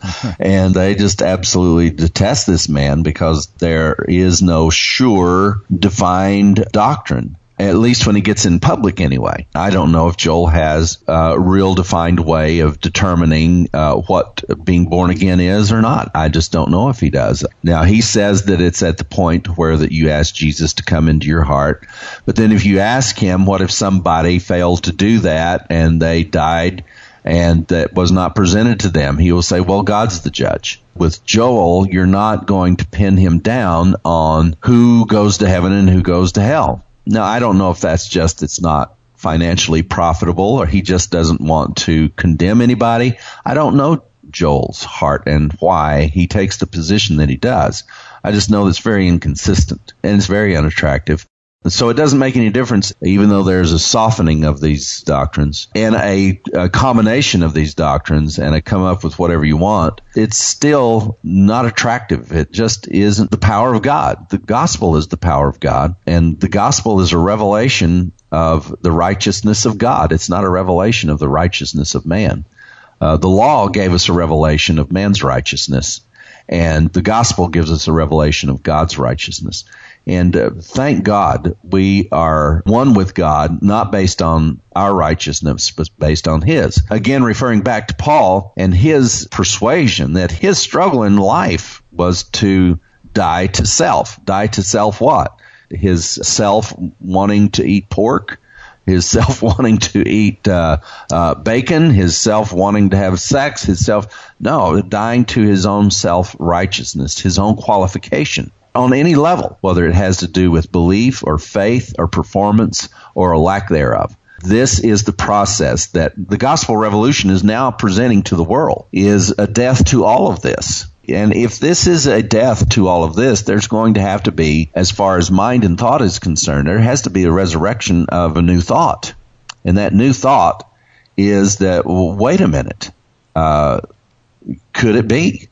And they just absolutely detest this man because there is no sure, defined doctrine. At least when he gets in public anyway. I don't know if Joel has a real defined way of determining uh, what being born again is or not. I just don't know if he does. Now, he says that it's at the point where that you ask Jesus to come into your heart. But then if you ask him, what if somebody failed to do that and they died and that was not presented to them? He will say, well, God's the judge. With Joel, you're not going to pin him down on who goes to heaven and who goes to hell. Now, I don't know if that's just it's not financially profitable or he just doesn't want to condemn anybody. I don't know Joel's heart and why he takes the position that he does. I just know it's very inconsistent and it's very unattractive. So it doesn't make any difference, even though there's a softening of these doctrines and a, a combination of these doctrines and I come up with whatever you want. It's still not attractive. It just isn't the power of God. The gospel is the power of God, and the gospel is a revelation of the righteousness of God. It's not a revelation of the righteousness of man. Uh, the law gave us a revelation of man's righteousness, and the gospel gives us a revelation of God's righteousness. And uh, thank God we are one with God, not based on our righteousness, but based on his. Again, referring back to Paul and his persuasion that his struggle in life was to die to self. Die to self what? His self wanting to eat pork, his self wanting to eat uh, uh, bacon, his self wanting to have sex, his self, no, dying to his own self-righteousness, his own qualification. On any level, whether it has to do with belief or faith or performance or a lack thereof. This is the process that the gospel revolution is now presenting to the world, is a death to all of this. And if this is a death to all of this, there's going to have to be, as far as mind and thought is concerned, there has to be a resurrection of a new thought. And that new thought is that, well, wait a minute, uh, could it be?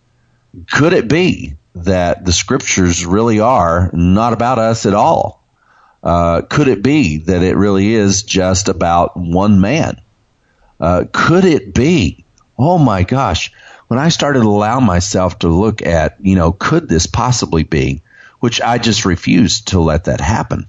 Could it be that the scriptures really are not about us at all? Uh, could it be that it really is just about one man? Uh, could it be? Oh my gosh. When I started to allow myself to look at, you know, could this possibly be, which I just refused to let that happen,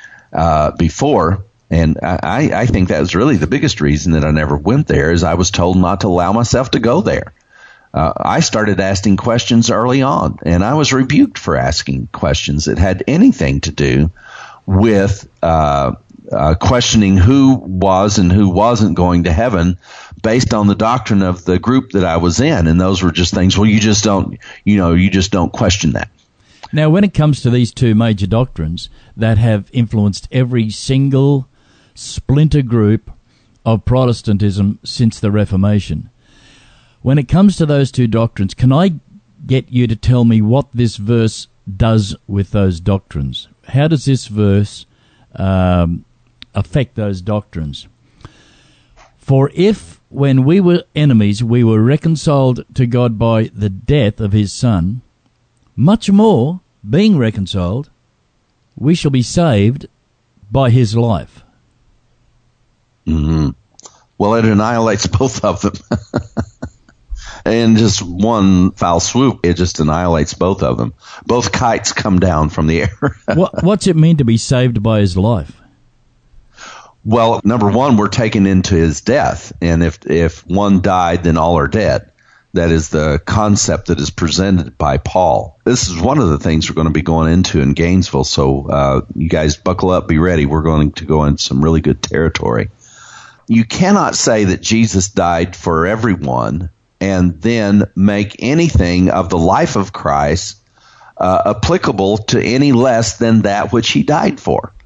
uh, before. And I, I think that was really the biggest reason that I never went there, is I was told not to allow myself to go there. Uh, I started asking questions early on, and I was rebuked for asking questions that had anything to do with uh, uh, questioning who was and who wasn't going to heaven based on the doctrine of the group that I was in. And those were just things, well, you just don't, you know, you just don't question that. Now, when it comes to these two major doctrines that have influenced every single splinter group of Protestantism since the Reformation, when it comes to those two doctrines, can I get you to tell me what this verse does with those doctrines? How does this verse um, affect those doctrines? For if, when we were enemies, we were reconciled to God by the death of his Son, much more, being reconciled, we shall be saved by his life. Mm-hmm. Well, it annihilates both of them. In just one foul swoop, it just annihilates both of them. Both kites come down from the air. what, what's it mean to be saved by his life? Well, number one, we're taken into his death. And if if one died, then all are dead. That is the concept that is presented by Paul. This is one of the things we're going to be going into in Gainesville. So uh, you guys buckle up, be ready. We're going to go into some really good territory. You cannot say that Jesus died for everyone and then make anything of the life of Christ uh, applicable to any less than that which he died for.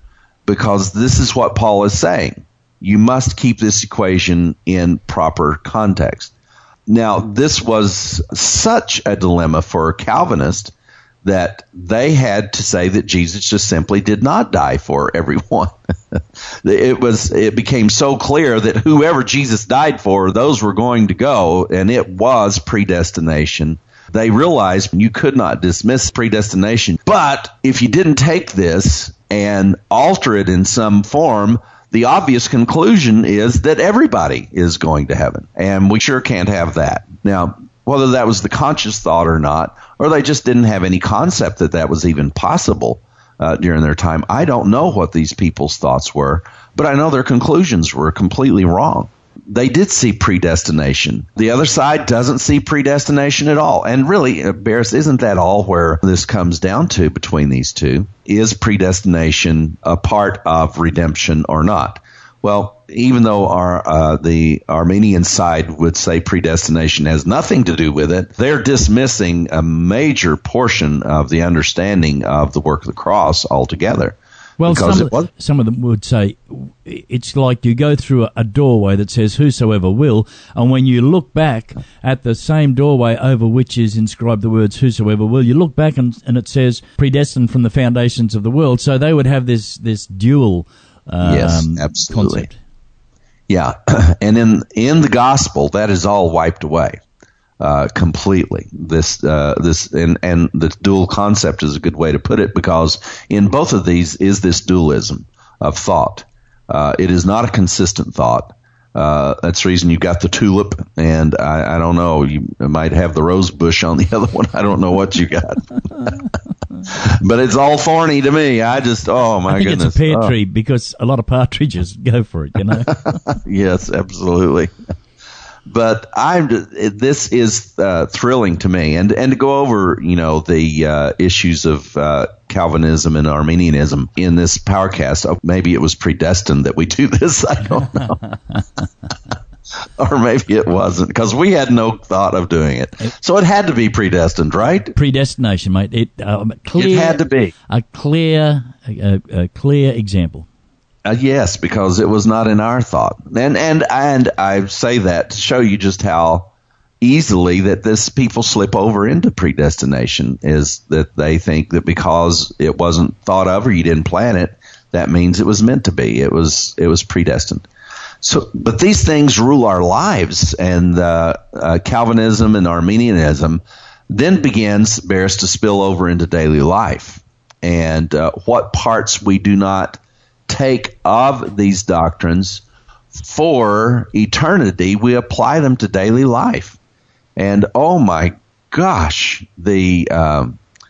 because this is what Paul is saying. You must keep this equation in proper context. Now, this was such a dilemma for Calvinists that they had to say that Jesus just simply did not die for everyone. It was, it became so clear that whoever Jesus died for, those were going to go, and it was predestination. They realized you could not dismiss predestination. But if you didn't take this and alter it in some form, the obvious conclusion is that everybody is going to heaven. And we sure can't have that. Now, whether that was the conscious thought or not, or they just didn't have any concept that that was even possible uh, during their time, I don't know what these people's thoughts were, but I know their conclusions were completely wrong. They did see predestination. The other side doesn't see predestination at all. And really, uh, Barris, isn't that all where this comes down to between these two? Is predestination a part of redemption or not? Well, even though our uh, the Armenian side would say predestination has nothing to do with it, they're dismissing a major portion of the understanding of the work of the cross altogether. Well, some of, some of them would say it's like you go through a doorway that says whosoever will, and when you look back at the same doorway over which is inscribed the words whosoever will, you look back and, and it says predestined from the foundations of the world. So they would have this, this dual um, yes, absolutely. concept. Yeah, and in in the gospel, that is all wiped away uh, completely. This uh, this and and the dual concept is a good way to put it, because in both of these is this dualism of thought. Uh, it is not a consistent thought. Uh, that's the reason you've got the tulip, and I, I don't know, you might have the rose bush on the other one. I don't know what you got. But it's all thorny to me. I just, oh my I think goodness. It's a pear oh. tree because a lot of partridges go for it, you know. Yes, absolutely. But I'm. This is uh, thrilling to me, and and to go over, you know, the uh, issues of uh, Calvinism and Arminianism in this PowerCast. Oh, maybe it was predestined that we do this. I don't know, or maybe it wasn't, because we had no thought of doing it. So it had to be predestined, right? Predestination, mate. It um, clear, It had to be a clear, a, a clear example. Uh, yes, because it was not in our thought. And and and I say that to show you just how easily that this people slip over into predestination, is that they think that because it wasn't thought of or you didn't plan it, that means it was meant to be. It was it was predestined. So, but these things rule our lives, and uh, uh, Calvinism and Arminianism then begins, Barris, to spill over into daily life. And uh, what parts we do not take of these doctrines for eternity, we apply them to daily life. And oh my gosh, the uh,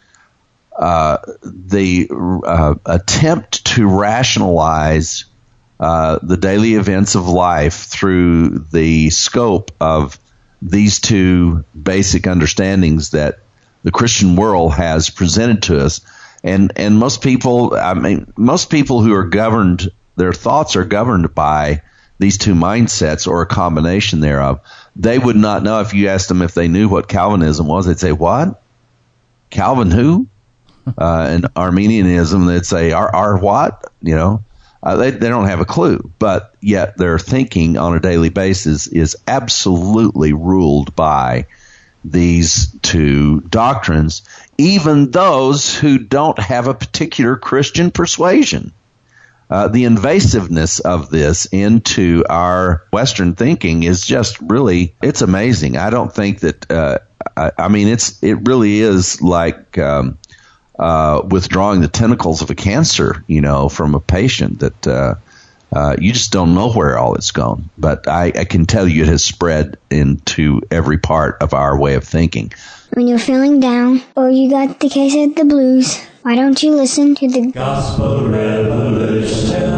uh, the uh, attempt to rationalize uh, the daily events of life through the scope of these two basic understandings that the Christian world has presented to us. And and most people, I mean, most people who are governed, their thoughts are governed by these two mindsets or a combination thereof. They would not know if you asked them if they knew what Calvinism was. They'd say, "What? Calvin who?" uh, and Arminianism, they'd say, "Our our what?" You know, uh, they they don't have a clue. But yet their thinking on a daily basis is absolutely ruled by these two doctrines, even those who don't have a particular Christian persuasion. Uh, the invasiveness of this into our Western thinking is just really, it's amazing. I don't think that, uh, I, I mean, it's, it really is like, um, uh, withdrawing the tentacles of a cancer, you know, from a patient that, uh, Uh, you just don't know where all it's gone. But I, I can tell you it has spread into every part of our way of thinking. When you're feeling down or you got the case of the blues, why don't you listen to the Gospel Revolution?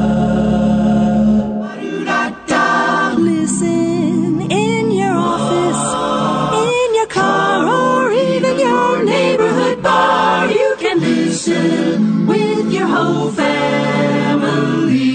Listen in your office, in your car, or even your neighborhood bar. You can listen with your whole family.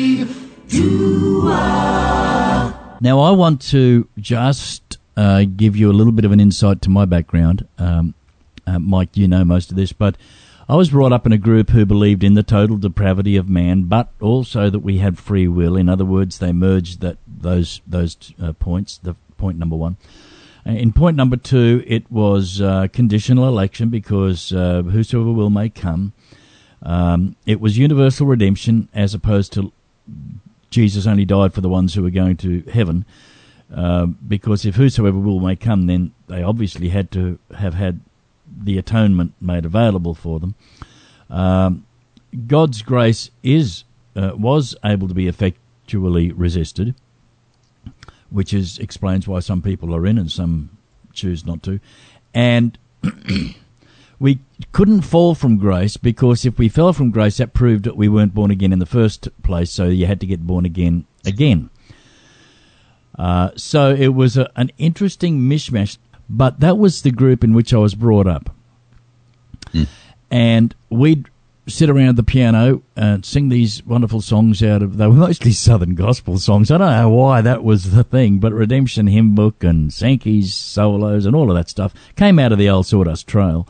Now, I want to just uh, give you a little bit of an insight to my background. Um, uh, Mike, you know most of this, but I was brought up in a group who believed in the total depravity of man, but also that we had free will. In other words, they merged that those those uh, points. The point number one. In point number two, it was uh, conditional election because uh, whosoever will may come. Um, it was universal redemption as opposed to Jesus only died for the ones who were going to heaven. Uh, because if whosoever will may come, then they obviously had to have had the atonement made available for them. Um, God's grace is uh, was able to be effectually resisted, which is explains why some people are in and some choose not to. And we couldn't fall from grace because if we fell from grace, that proved that we weren't born again in the first place, so you had to get born again again. Uh, so it was a, an interesting mishmash, but that was the group in which I was brought up. Mm. And we'd sit around the piano and sing these wonderful songs out of, they were mostly Southern gospel songs. I don't know why that was the thing, but Redemption Hymn Book and Sankey's solos and all of that stuff came out of the old Sawdust Trail.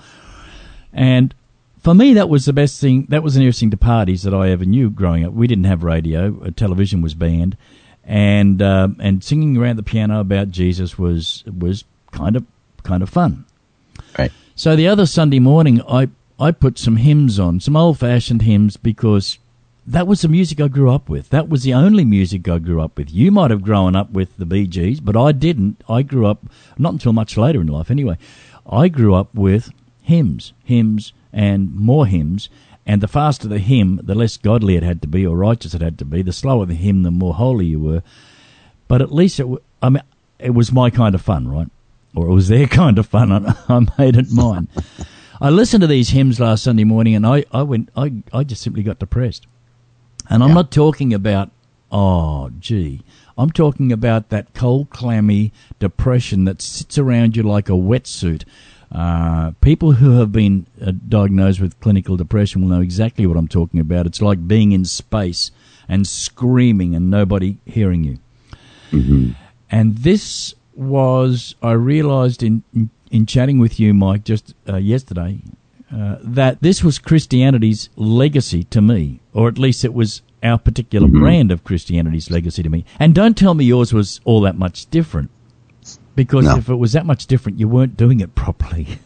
And for me, that was the best thing, that was the nearest thing to parties that I ever knew growing up. We didn't have radio, television was banned. And uh, and singing around the piano about Jesus was was kind of kind of fun. Right. So the other Sunday morning, I I put some hymns on, some old-fashioned hymns, because that was the music I grew up with. That was the only music I grew up with. You might have grown up with the Bee Gees, but I didn't. I grew up not until much later in life. Anyway, I grew up with hymns, hymns, and more hymns. And the faster the hymn, the less godly it had to be or righteous it had to be. The slower the hymn, the more holy you were. But at least it, w- I mean, it was my kind of fun, right? Or it was their kind of fun. I, I made it mine. I listened to these hymns last Sunday morning, and I, I went, I, I just simply got depressed. And I'm yeah. not talking about, oh, gee. I'm talking about that cold, clammy depression that sits around you like a wetsuit. Uh, people who have been uh, diagnosed with clinical depression will know exactly what I'm talking about. It's like being in space and screaming and nobody hearing you. Mm-hmm. And this was, I realized in, in, in chatting with you, Mike, just uh, yesterday, uh, that this was Christianity's legacy to me, or at least it was our particular mm-hmm. brand of Christianity's legacy to me. And don't tell me yours was all that much different. Because no. if it was that much different, you weren't doing it properly.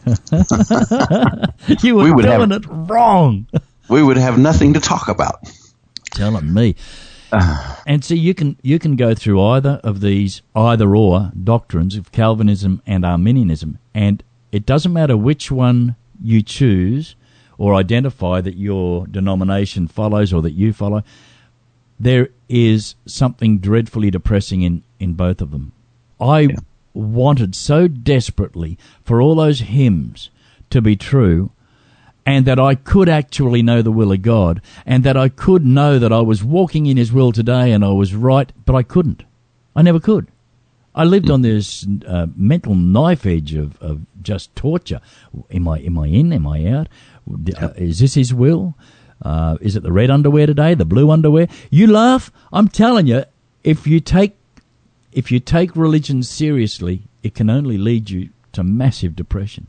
You were we doing have, it wrong. We would have nothing to talk about. Telling me. Uh, and see, you can you can go through either of these either or doctrines of Calvinism and Arminianism, and it doesn't matter which one you choose or identify that your denomination follows or that you follow. There is something dreadfully depressing in, in both of them. I. Yeah. wanted so desperately for all those hymns to be true, and that I could actually know the will of God, and that I could know that I was walking in His will today and I was right, but I couldn't. I never could. I lived on this uh, mental knife edge of, of just torture. Am I am I in? Am I out? Uh, is this His will? Uh, is it the red underwear today, the blue underwear? You laugh. I'm telling you, if you take If you take religion seriously, it can only lead you to massive depression.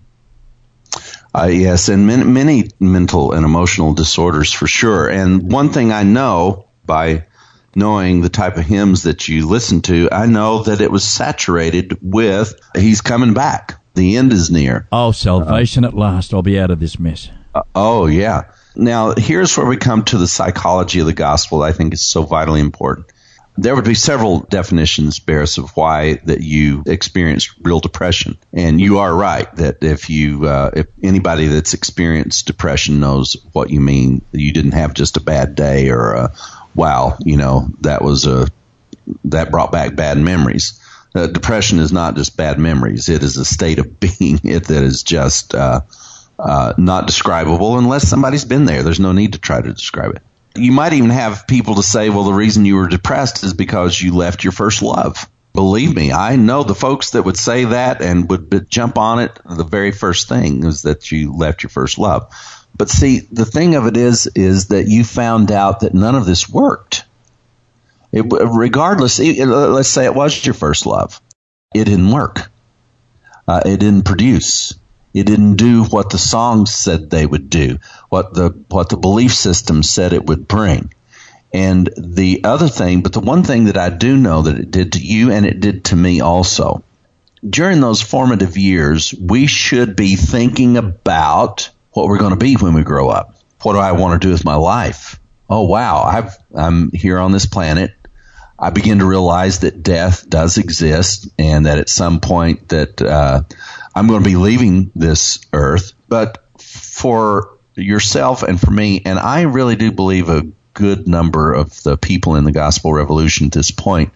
Uh, yes, and many, many mental and emotional disorders for sure. And one thing I know by knowing the type of hymns that you listen to, I know that it was saturated with He's coming back. The end is near. Oh, salvation uh, at last. I'll be out of this mess. Uh, oh, yeah. Now, here's where we come to the psychology of the gospel that I think is so vitally important. There would be several definitions, Barris, of why that you experienced real depression. And you are right that if you, uh, if anybody that's experienced depression knows what you mean. You didn't have just a bad day or a, wow, you know, that was a, that brought back bad memories. Uh, depression is not just bad memories. It is a state of being it that is just, uh, uh, not describable unless somebody's been there. There's no need to try to describe it. You might even have people to say, well, the reason you were depressed is because you left your first love. Believe me, I know the folks that would say that and would jump on it. The very first thing is that you left your first love. But see, the thing of it is, is that you found out that none of this worked. It, regardless, let's say it was your first love. It didn't work. Uh, it didn't produce. It didn't do what the songs said they would do, what the what the belief system said it would bring. And the other thing, but the one thing that I do know that it did to you and it did to me also, during those formative years, we should be thinking about what we're going to be when we grow up. What do I want to do with my life? Oh, wow, I've, I'm here on this planet. I begin to realize that death does exist and that at some point that uh, I'm going to be leaving this earth. But for yourself and for me, and I really do believe a good number of the people in the gospel revolution at this point,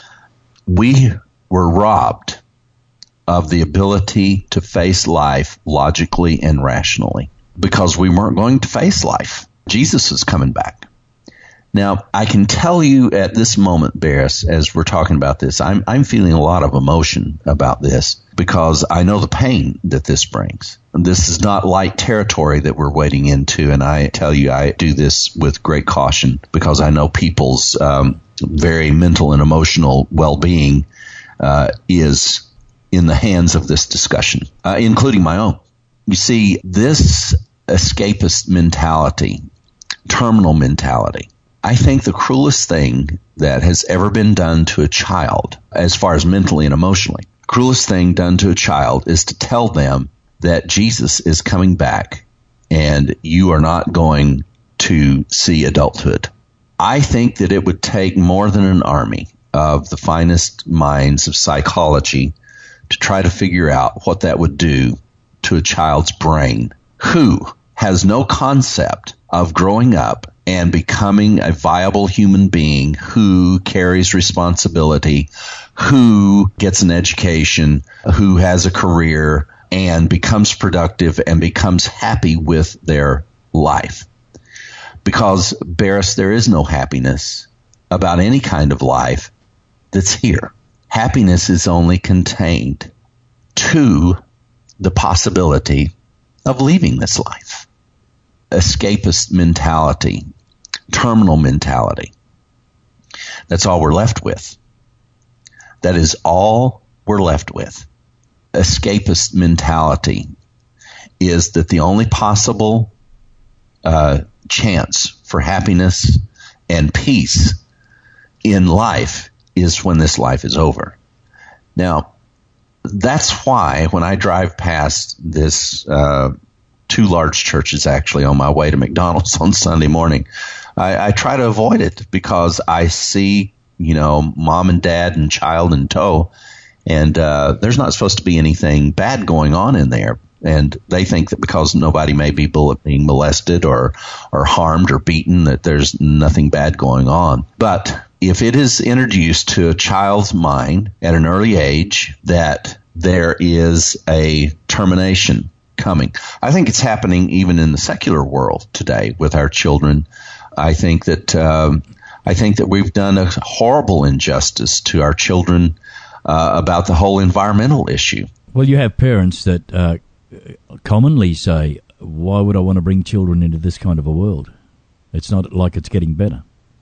we were robbed of the ability to face life logically and rationally because we weren't going to face life. Jesus is coming back. Now, I can tell you at this moment, Barris, as we're talking about this, I'm, I'm feeling a lot of emotion about this because I know the pain that this brings. This is not light territory that we're wading into, and I tell you I do this with great caution because I know people's um, very mental and emotional well-being uh, is in the hands of this discussion, uh, including my own. You see, this escapist mentality, terminal mentality, I think the cruelest thing that has ever been done to a child, as far as mentally and emotionally, cruelest thing done to a child is to tell them that Jesus is coming back and you are not going to see adulthood. I think that it would take more than an army of the finest minds of psychology to try to figure out what that would do to a child's brain who has no concept of growing up and becoming a viable human being who carries responsibility, who gets an education, who has a career, and becomes productive and becomes happy with their life. Because, Barris, there is no happiness about any kind of life that's here. Happiness is only contained to the possibility of leaving this life. Escapist mentality, terminal mentality. That's all we're left with. That is all we're left with. Escapist mentality is that the only possible uh, chance for happiness and peace in life is when this life is over. Now, that's why when I drive past this uh, two large churches actually on my way to McDonald's on Sunday morning, I, I try to avoid it because I see, you know, mom and dad and child in tow, and uh, there's not supposed to be anything bad going on in there. And they think that because nobody may be being molested or, or harmed or beaten, that there's nothing bad going on. But if it is introduced to a child's mind at an early age that there is a termination coming, I think it's happening even in the secular world today with our children. I think that um, I think that we've done a horrible injustice to our children uh, about the whole environmental issue. Well, you have parents that uh, commonly say, "Why would I want to bring children into this kind of a world? It's not like it's getting better."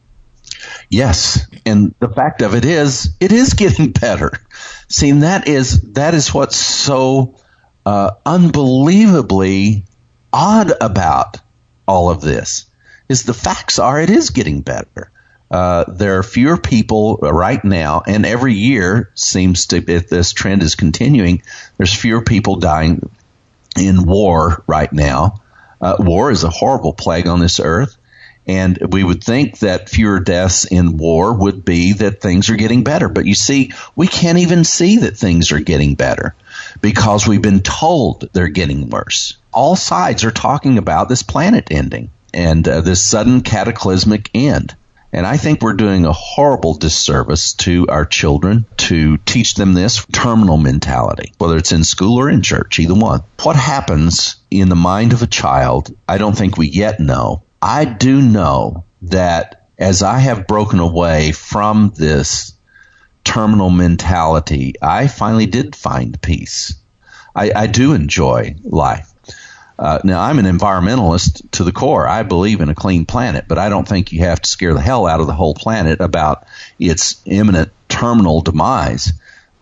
Yes, and the fact of it is, it is getting better. See, and that is that is what's so uh, unbelievably odd about all of this. Is the facts are it is getting better. Uh, there are fewer people right now, and every year seems to, if this trend is continuing, there's fewer people dying in war right now. Uh, war is a horrible plague on this earth, and we would think that fewer deaths in war would be that things are getting better. But you see, we can't even see that things are getting better because we've been told they're getting worse. All sides are talking about this planet ending and uh, this sudden cataclysmic end. And I think we're doing a horrible disservice to our children to teach them this terminal mentality, whether it's in school or in church, either one. What happens in the mind of a child, I don't think we yet know. I do know that as I have broken away from this terminal mentality, I finally did find peace. I, I do enjoy life. Uh, now, I'm an environmentalist to the core. I believe in a clean planet, but I don't think you have to scare the hell out of the whole planet about its imminent terminal demise.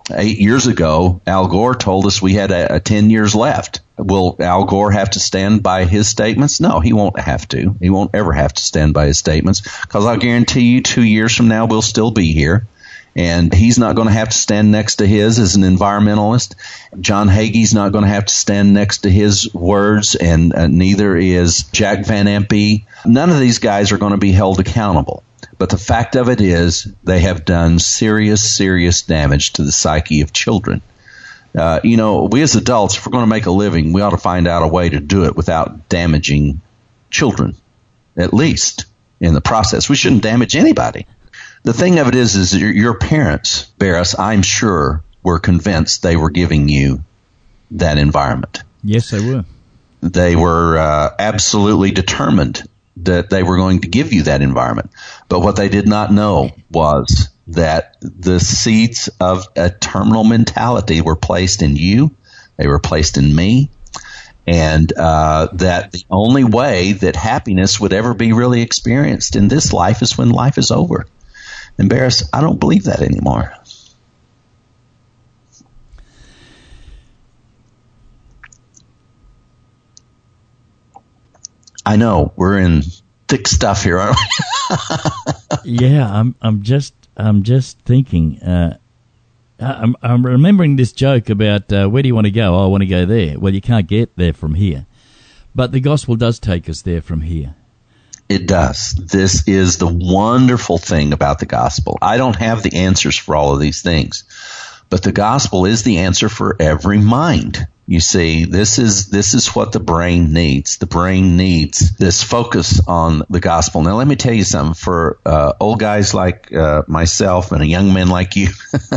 eight years ago, Al Gore told us we had a, a ten years left. Will Al Gore have to stand by his statements? No, he won't have to. He won't ever have to stand by his statements, because I'll guarantee you two years from now we'll still be here. And he's not going to have to stand next to his as an environmentalist. John Hagee's not going to have to stand next to his words, and uh, neither is Jack Van Impe. None of these guys are going to be held accountable. But the fact of it is they have done serious, serious damage to the psyche of children. Uh, you know, we as adults, if we're going to make a living, we ought to find out a way to do it without damaging children, at least in the process. We shouldn't damage anybody. The thing of it is, is your, your parents, Barris, I'm sure, were convinced they were giving you that environment. Yes, they were. They were uh, absolutely determined that they were going to give you that environment. But what they did not know was that the seeds of a terminal mentality were placed in you, they were placed in me, and uh, that the only way that happiness would ever be really experienced in this life is when life is over. And Barris, I don't believe that anymore. I know we're in thick stuff here, aren't we? Yeah, I'm. I'm just. I'm just thinking. Uh, I'm. I'm remembering this joke about uh, where do you want to go? Oh, I want to go there. Well, you can't get there from here, but the gospel does take us there from here. It does. This is the wonderful thing about the gospel. I don't have the answers for all of these things, but the gospel is the answer for every mind. You see, this is this is what the brain needs. The brain needs this focus on the gospel. Now, let me tell you something. For uh, old guys like uh, myself and a young man like you,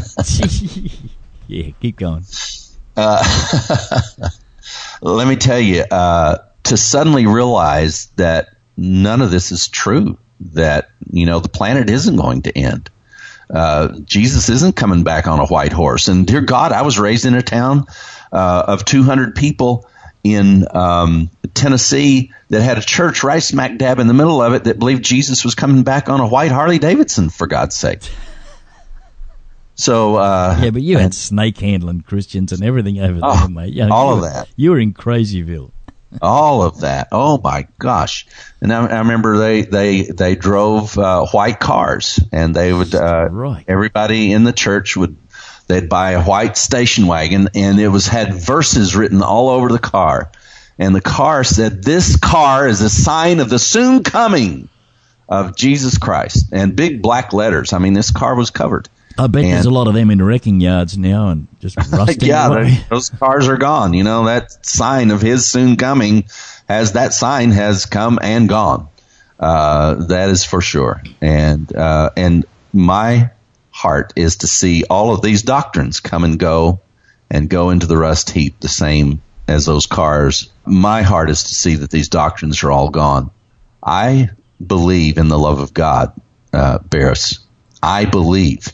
yeah, keep going. Uh, let me tell you, uh, to suddenly realize that none of this is true, that, you know, the planet isn't going to end. Uh, Jesus isn't coming back on a white horse. And dear God, I was raised in a town uh, of two hundred people in um, Tennessee that had a church right smack dab in the middle of it that believed Jesus was coming back on a white Harley Davidson, for God's sake. So uh, yeah, but you had snake handling Christians and everything over oh, there, mate. You know, all you of were, that. You were in Crazyville. All of that. Oh my gosh! And I, I remember they they they drove uh, white cars, and they would uh, right. everybody in the church would they'd buy a white station wagon, and it was had verses written all over the car, and the car said, "This car is a sign of the soon coming of Jesus Christ," and big black letters. I mean, this car was covered. I bet and, there's a lot of them in wrecking yards now and just rusting yeah, away. Those cars are gone. You know, that sign of his soon coming has that sign has come and gone. Uh, that is for sure. And uh, and my heart is to see all of these doctrines come and go and go into the rust heap the same as those cars. My heart is to see that these doctrines are all gone. I believe in the love of God, uh, Barris. I believe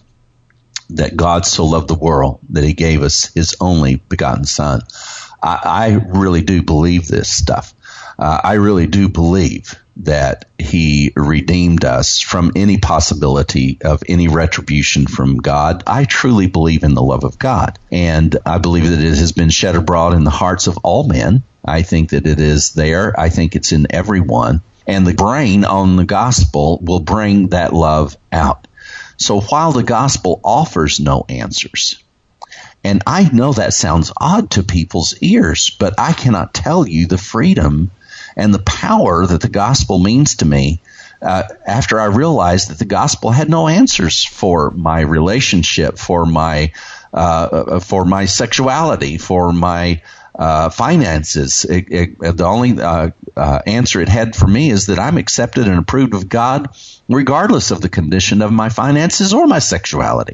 that God so loved the world that he gave us his only begotten son. I, I really do believe this stuff. Uh, I really do believe that he redeemed us from any possibility of any retribution from God. I truly believe in the love of God, and I believe that it has been shed abroad in the hearts of all men. I think that it is there. I think it's in everyone, and the brain on the gospel will bring that love out. So while the gospel offers no answers, and I know that sounds odd to people's ears, but I cannot tell you the freedom and the power that the gospel means to me uh, after I realized that the gospel had no answers for my relationship, for my uh, for my sexuality, for my uh, finances. It, it, the only uh, uh, answer it had for me is that I'm accepted and approved of God regardless of the condition of my finances or my sexuality.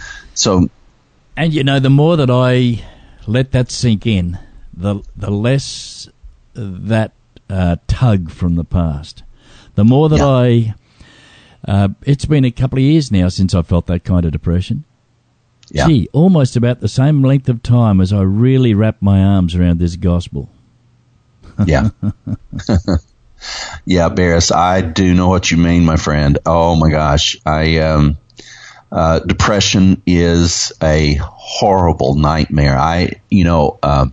So, and you know, the more that I let that sink in, the the less that uh, tug from the past. The more that yeah. I, uh, it's been a couple of years now since I felt that kind of depression. Yeah. Gee, almost about the same length of time as I really wrapped my arms around this gospel. Yeah. Yeah, Barris, I do know what you mean, my friend. Oh my gosh. I, um, uh, depression is a horrible nightmare. I, you know, uh,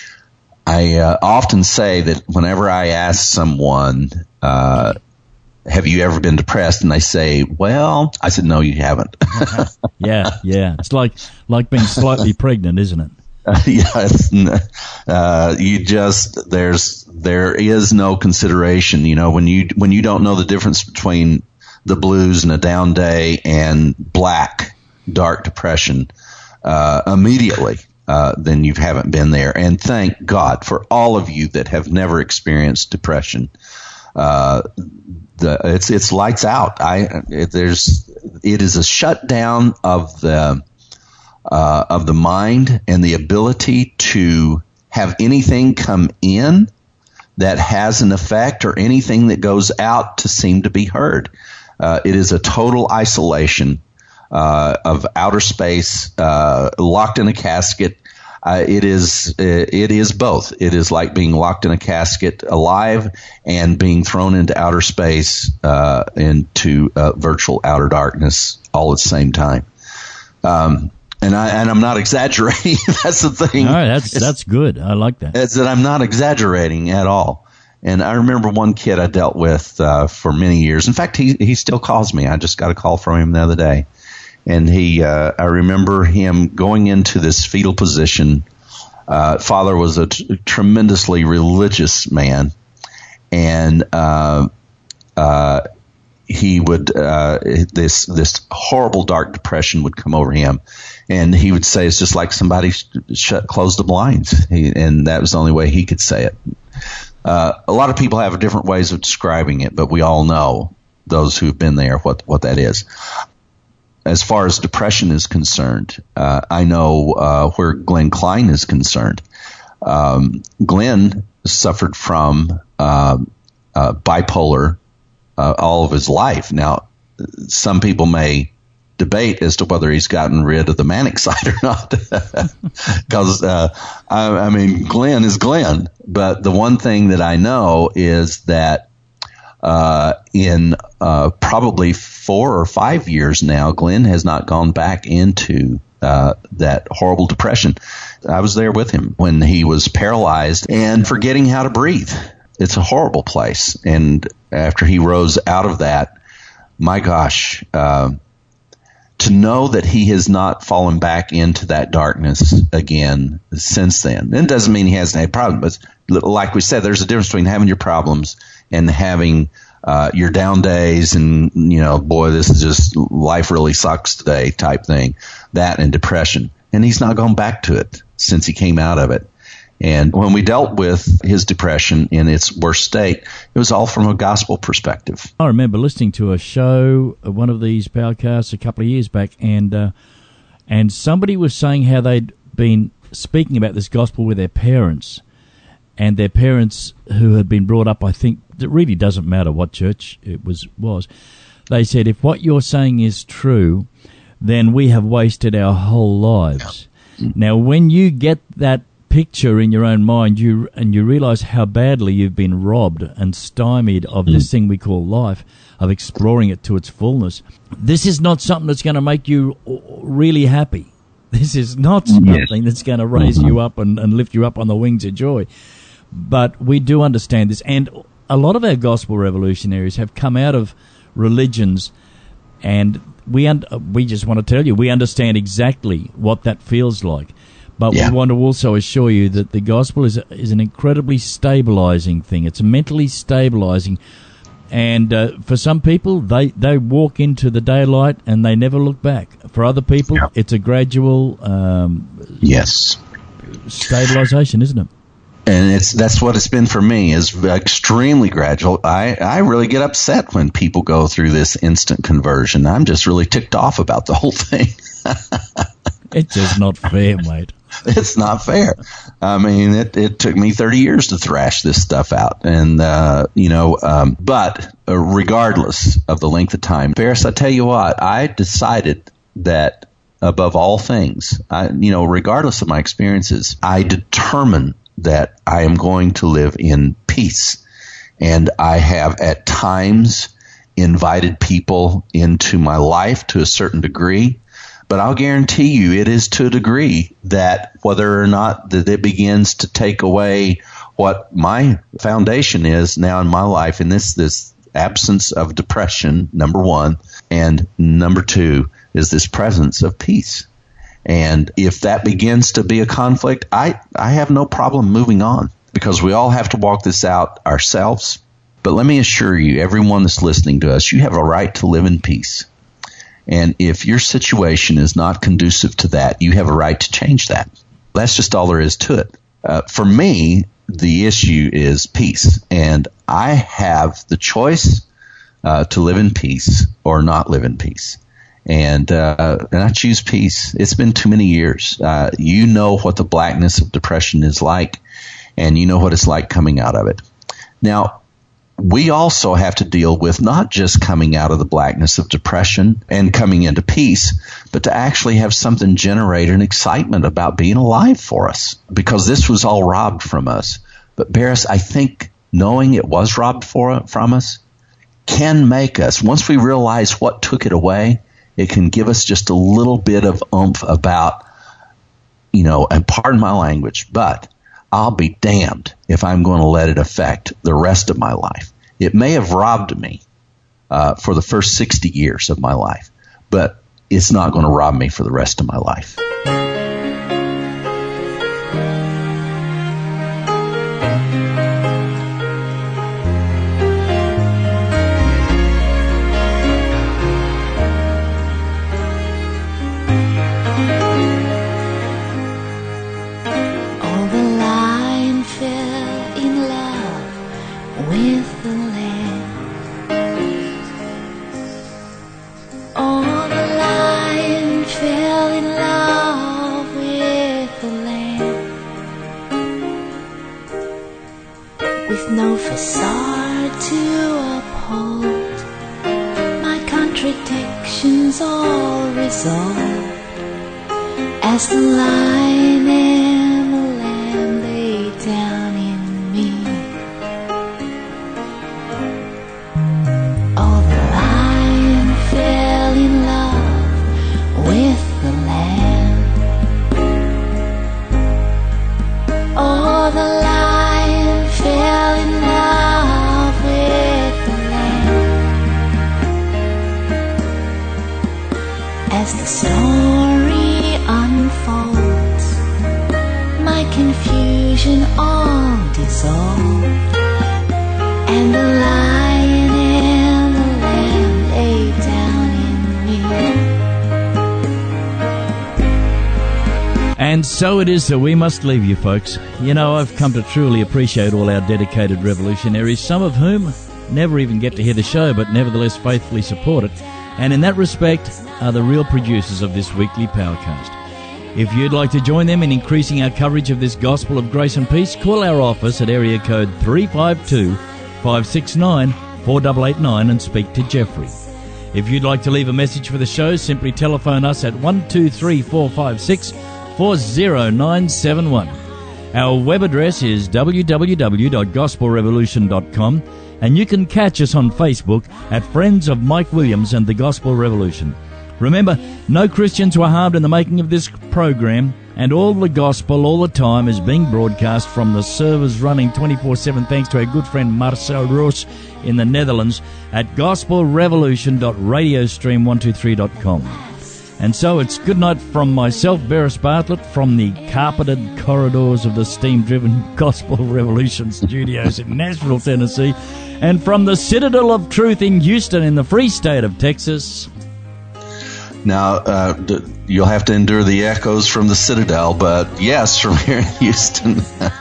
I uh, often say that whenever I ask someone, uh, have you ever been depressed? And they say, well, I said, no, you haven't. yeah, yeah. It's like like being slightly pregnant, isn't it? Uh, yes. Uh, you just, there's, there is no consideration, you know, when you, when you don't know the difference between the blues and a down day and black, dark depression, uh, immediately, uh, then you haven't been there. And thank God for all of you that have never experienced depression. Uh, the, it's, it's lights out. I, it, there's, it is a shutdown of the, uh, of the mind and the ability to have anything come in that has an effect or anything that goes out to seem to be heard. Uh, it is a total isolation, uh, of outer space, uh, locked in a casket. Uh, it is, it is both. It is like being locked in a casket alive and being thrown into outer space, uh, into, uh, virtual outer darkness all at the same time. Um, and I, and I'm not exaggerating. That's the thing. All right. That's, it's, that's good. I like that. It's that I'm not exaggerating at all. And I remember one kid I dealt with, uh, for many years. In fact, he, he still calls me. I just got a call from him the other day. And he, uh, I remember him going into this fetal position. Uh, father was a t- tremendously religious man. And, uh, uh, he would, uh, this, this horrible dark depression would come over him. And he would say, it's just like somebody sh- shut, closed the blinds. He, and that was the only way he could say it. Uh, a lot of people have different ways of describing it, but we all know, those who've been there, what, what that is. As far as depression is concerned, uh, I know uh, where Glenn Klein is concerned. Um, Glenn suffered from uh, uh, bipolar uh, all of his life. Now, some people may debate as to whether he's gotten rid of the manic side or not, because uh, I, I mean, Glenn is Glenn. But the one thing that I know is that Uh, in uh, probably four or five years now, Glenn has not gone back into uh, that horrible depression. I was there with him when he was paralyzed and forgetting how to breathe. It's a horrible place. And after he rose out of that, my gosh, uh, to know that he has not fallen back into that darkness again since then. It doesn't mean he hasn't had problems, but like we said, there's a difference between having your problems and having uh, your down days and, you know, boy, this is just life really sucks today type thing, that and depression. And he's not gone back to it since he came out of it. And when we dealt with his depression in its worst state, it was all from a gospel perspective. I remember listening to a show, one of these podcasts a couple of years back, and uh, and somebody was saying how they'd been speaking about this gospel with their parents, and their parents who had been brought up, I think, it really doesn't matter what church it was, was. They said, if what you're saying is true, then we have wasted our whole lives. Yeah. Now, when you get that picture in your own mind, you and you realize how badly you've been robbed and stymied of mm. this thing we call life, of exploring it to its fullness. This is not something that's going to make you really happy. This is not something that's going to raise mm-hmm. you up and, and lift you up on the wings of joy. But we do understand this, and a lot of our gospel revolutionaries have come out of religions, and we un- we just want to tell you, we understand exactly what that feels like. But yeah. we want to also assure you that the gospel is a, is an incredibly stabilizing thing. It's mentally stabilizing. And uh, for some people, they, they walk into the daylight and they never look back. For other people, yeah. it's a gradual um, yes stabilization, isn't it? And it's that's what it's been for me, is extremely gradual. I, I really get upset when people go through this instant conversion. I'm just really ticked off about the whole thing. It's just not fair, mate. It's not fair. I mean, it, it took me thirty years to thrash this stuff out. And, uh, you know, um, but uh, regardless of the length of time, Ferris, I tell you what, I decided that above all things, I, you know, regardless of my experiences, I determined that I am going to live in peace. And I have at times invited people into my life to a certain degree. But I'll guarantee you it is to a degree that whether or not that it begins to take away what my foundation is now in my life, and this this absence of depression, number one, and number two is this presence of peace. And if that begins to be a conflict, I, I have no problem moving on, because we all have to walk this out ourselves. But let me assure you, everyone that's listening to us, you have a right to live in peace. And if your situation is not conducive to that, you have a right to change that. That's just all there is to it. Uh, for me, the issue is peace. And I have the choice uh, to live in peace or not live in peace. And, uh, and I choose peace. It's been too many years. Uh, you know what the blackness of depression is like, and you know what it's like coming out of it. Now, we also have to deal with not just coming out of the blackness of depression and coming into peace, but to actually have something generate an excitement about being alive for us, because this was all robbed from us. But Barris, I think knowing it was robbed for, from us can make us, once we realize what took it away, it can give us just a little bit of oomph about, you know, and pardon my language, but I'll be damned if I'm going to let it affect the rest of my life. It may have robbed me uh, for the first sixty years of my life, but it's not going to rob me for the rest of my life. And so it is that we must leave you, folks. You know, I've come to truly appreciate all our dedicated revolutionaries, some of whom never even get to hear the show, but nevertheless faithfully support it, and in that respect are the real producers of this weekly Powercast. If you'd like to join them in increasing our coverage of this gospel of grace and peace, call our office at area code three five two, five six nine, four eight eight nine and speak to Jeffrey. If you'd like to leave a message for the show, simply telephone us at one two three four five six four zero nine seven one. Our web address is w w w dot gospel revolution dot com, and you can catch us on Facebook at Friends of Mike Williams and the Gospel Revolution. Remember, no Christians were harmed in the making of this program, and all the gospel all the time is being broadcast from the servers running twenty-four seven thanks to our good friend Marcel Roos in the Netherlands at gospel revolution dot radiostream one two three dot com. And so it's good night from myself, Barris Bartlett, from the carpeted corridors of the steam-driven Gospel Revolution studios in Nashville, Tennessee, and from the Citadel of Truth in Houston in the free state of Texas. Now, uh, d- you'll have to endure the echoes from the Citadel, but yes, from here in Houston.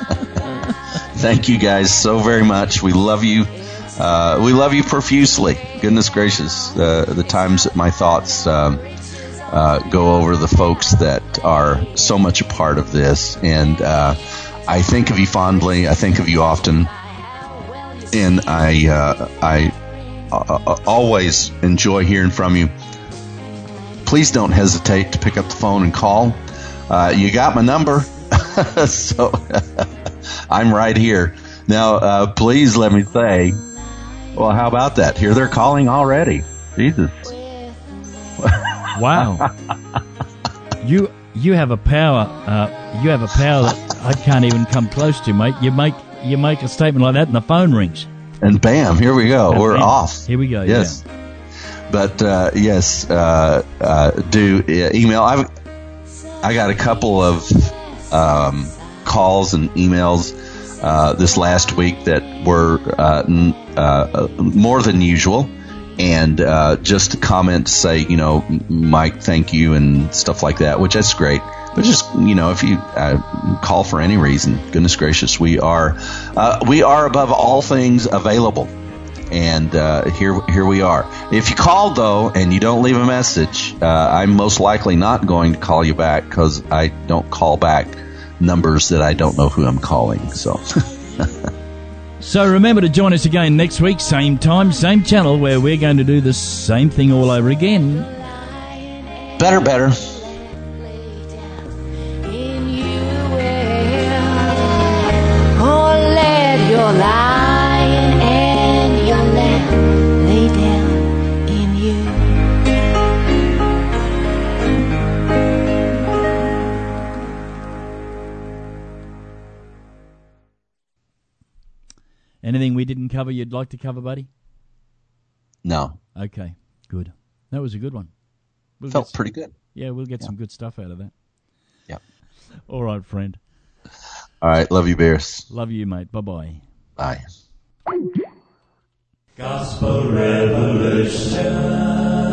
Thank you guys so very much. We love you. Uh, we love you profusely. Goodness gracious, uh, the times that my thoughts um, uh, go over the folks that are so much a part of this. And uh, I think of you fondly. I think of you often. And I, uh, I uh, always enjoy hearing from you. Please don't hesitate to pick up the phone and call. Uh, you got my number, so I'm right here. Now, uh, please let me say, Well, how about that? Here they're calling already. Jesus. Wow. you you have a power. Uh, you have a power that I can't even come close to, mate. You make you make a statement like that, and the phone rings. And bam, here we go. And We're bam. off. Here we go. Yes. Yeah. But uh, yes, uh, uh, do uh, email. I've I got a couple of um, calls and emails uh, this last week that were uh, n- uh, more than usual, and uh, just to comment to say, you know, Mike, thank you and stuff like that, which that's great. But just, you know, if you uh, call for any reason, goodness gracious, we are uh, we are above all things available. And uh, here, here we are. If you called though, and you don't leave a message, uh, I'm most likely not going to call you back because I don't call back numbers that I don't know who I'm calling. So, so remember to join us again next week, same time, same channel, where we're going to do the same thing all over again. Better, better. In you will. Oh, let your lion and your lamb lay down in you. Anything we didn't cover you'd like to cover, buddy? No. Okay, good. That was a good one. We'll Felt get, pretty good. Yeah, we'll get Yeah. some good stuff out of that. Yeah. All right, friend. All right. Love you, Bears. Love you, mate. Bye-bye. Bye. Gospel Revolution.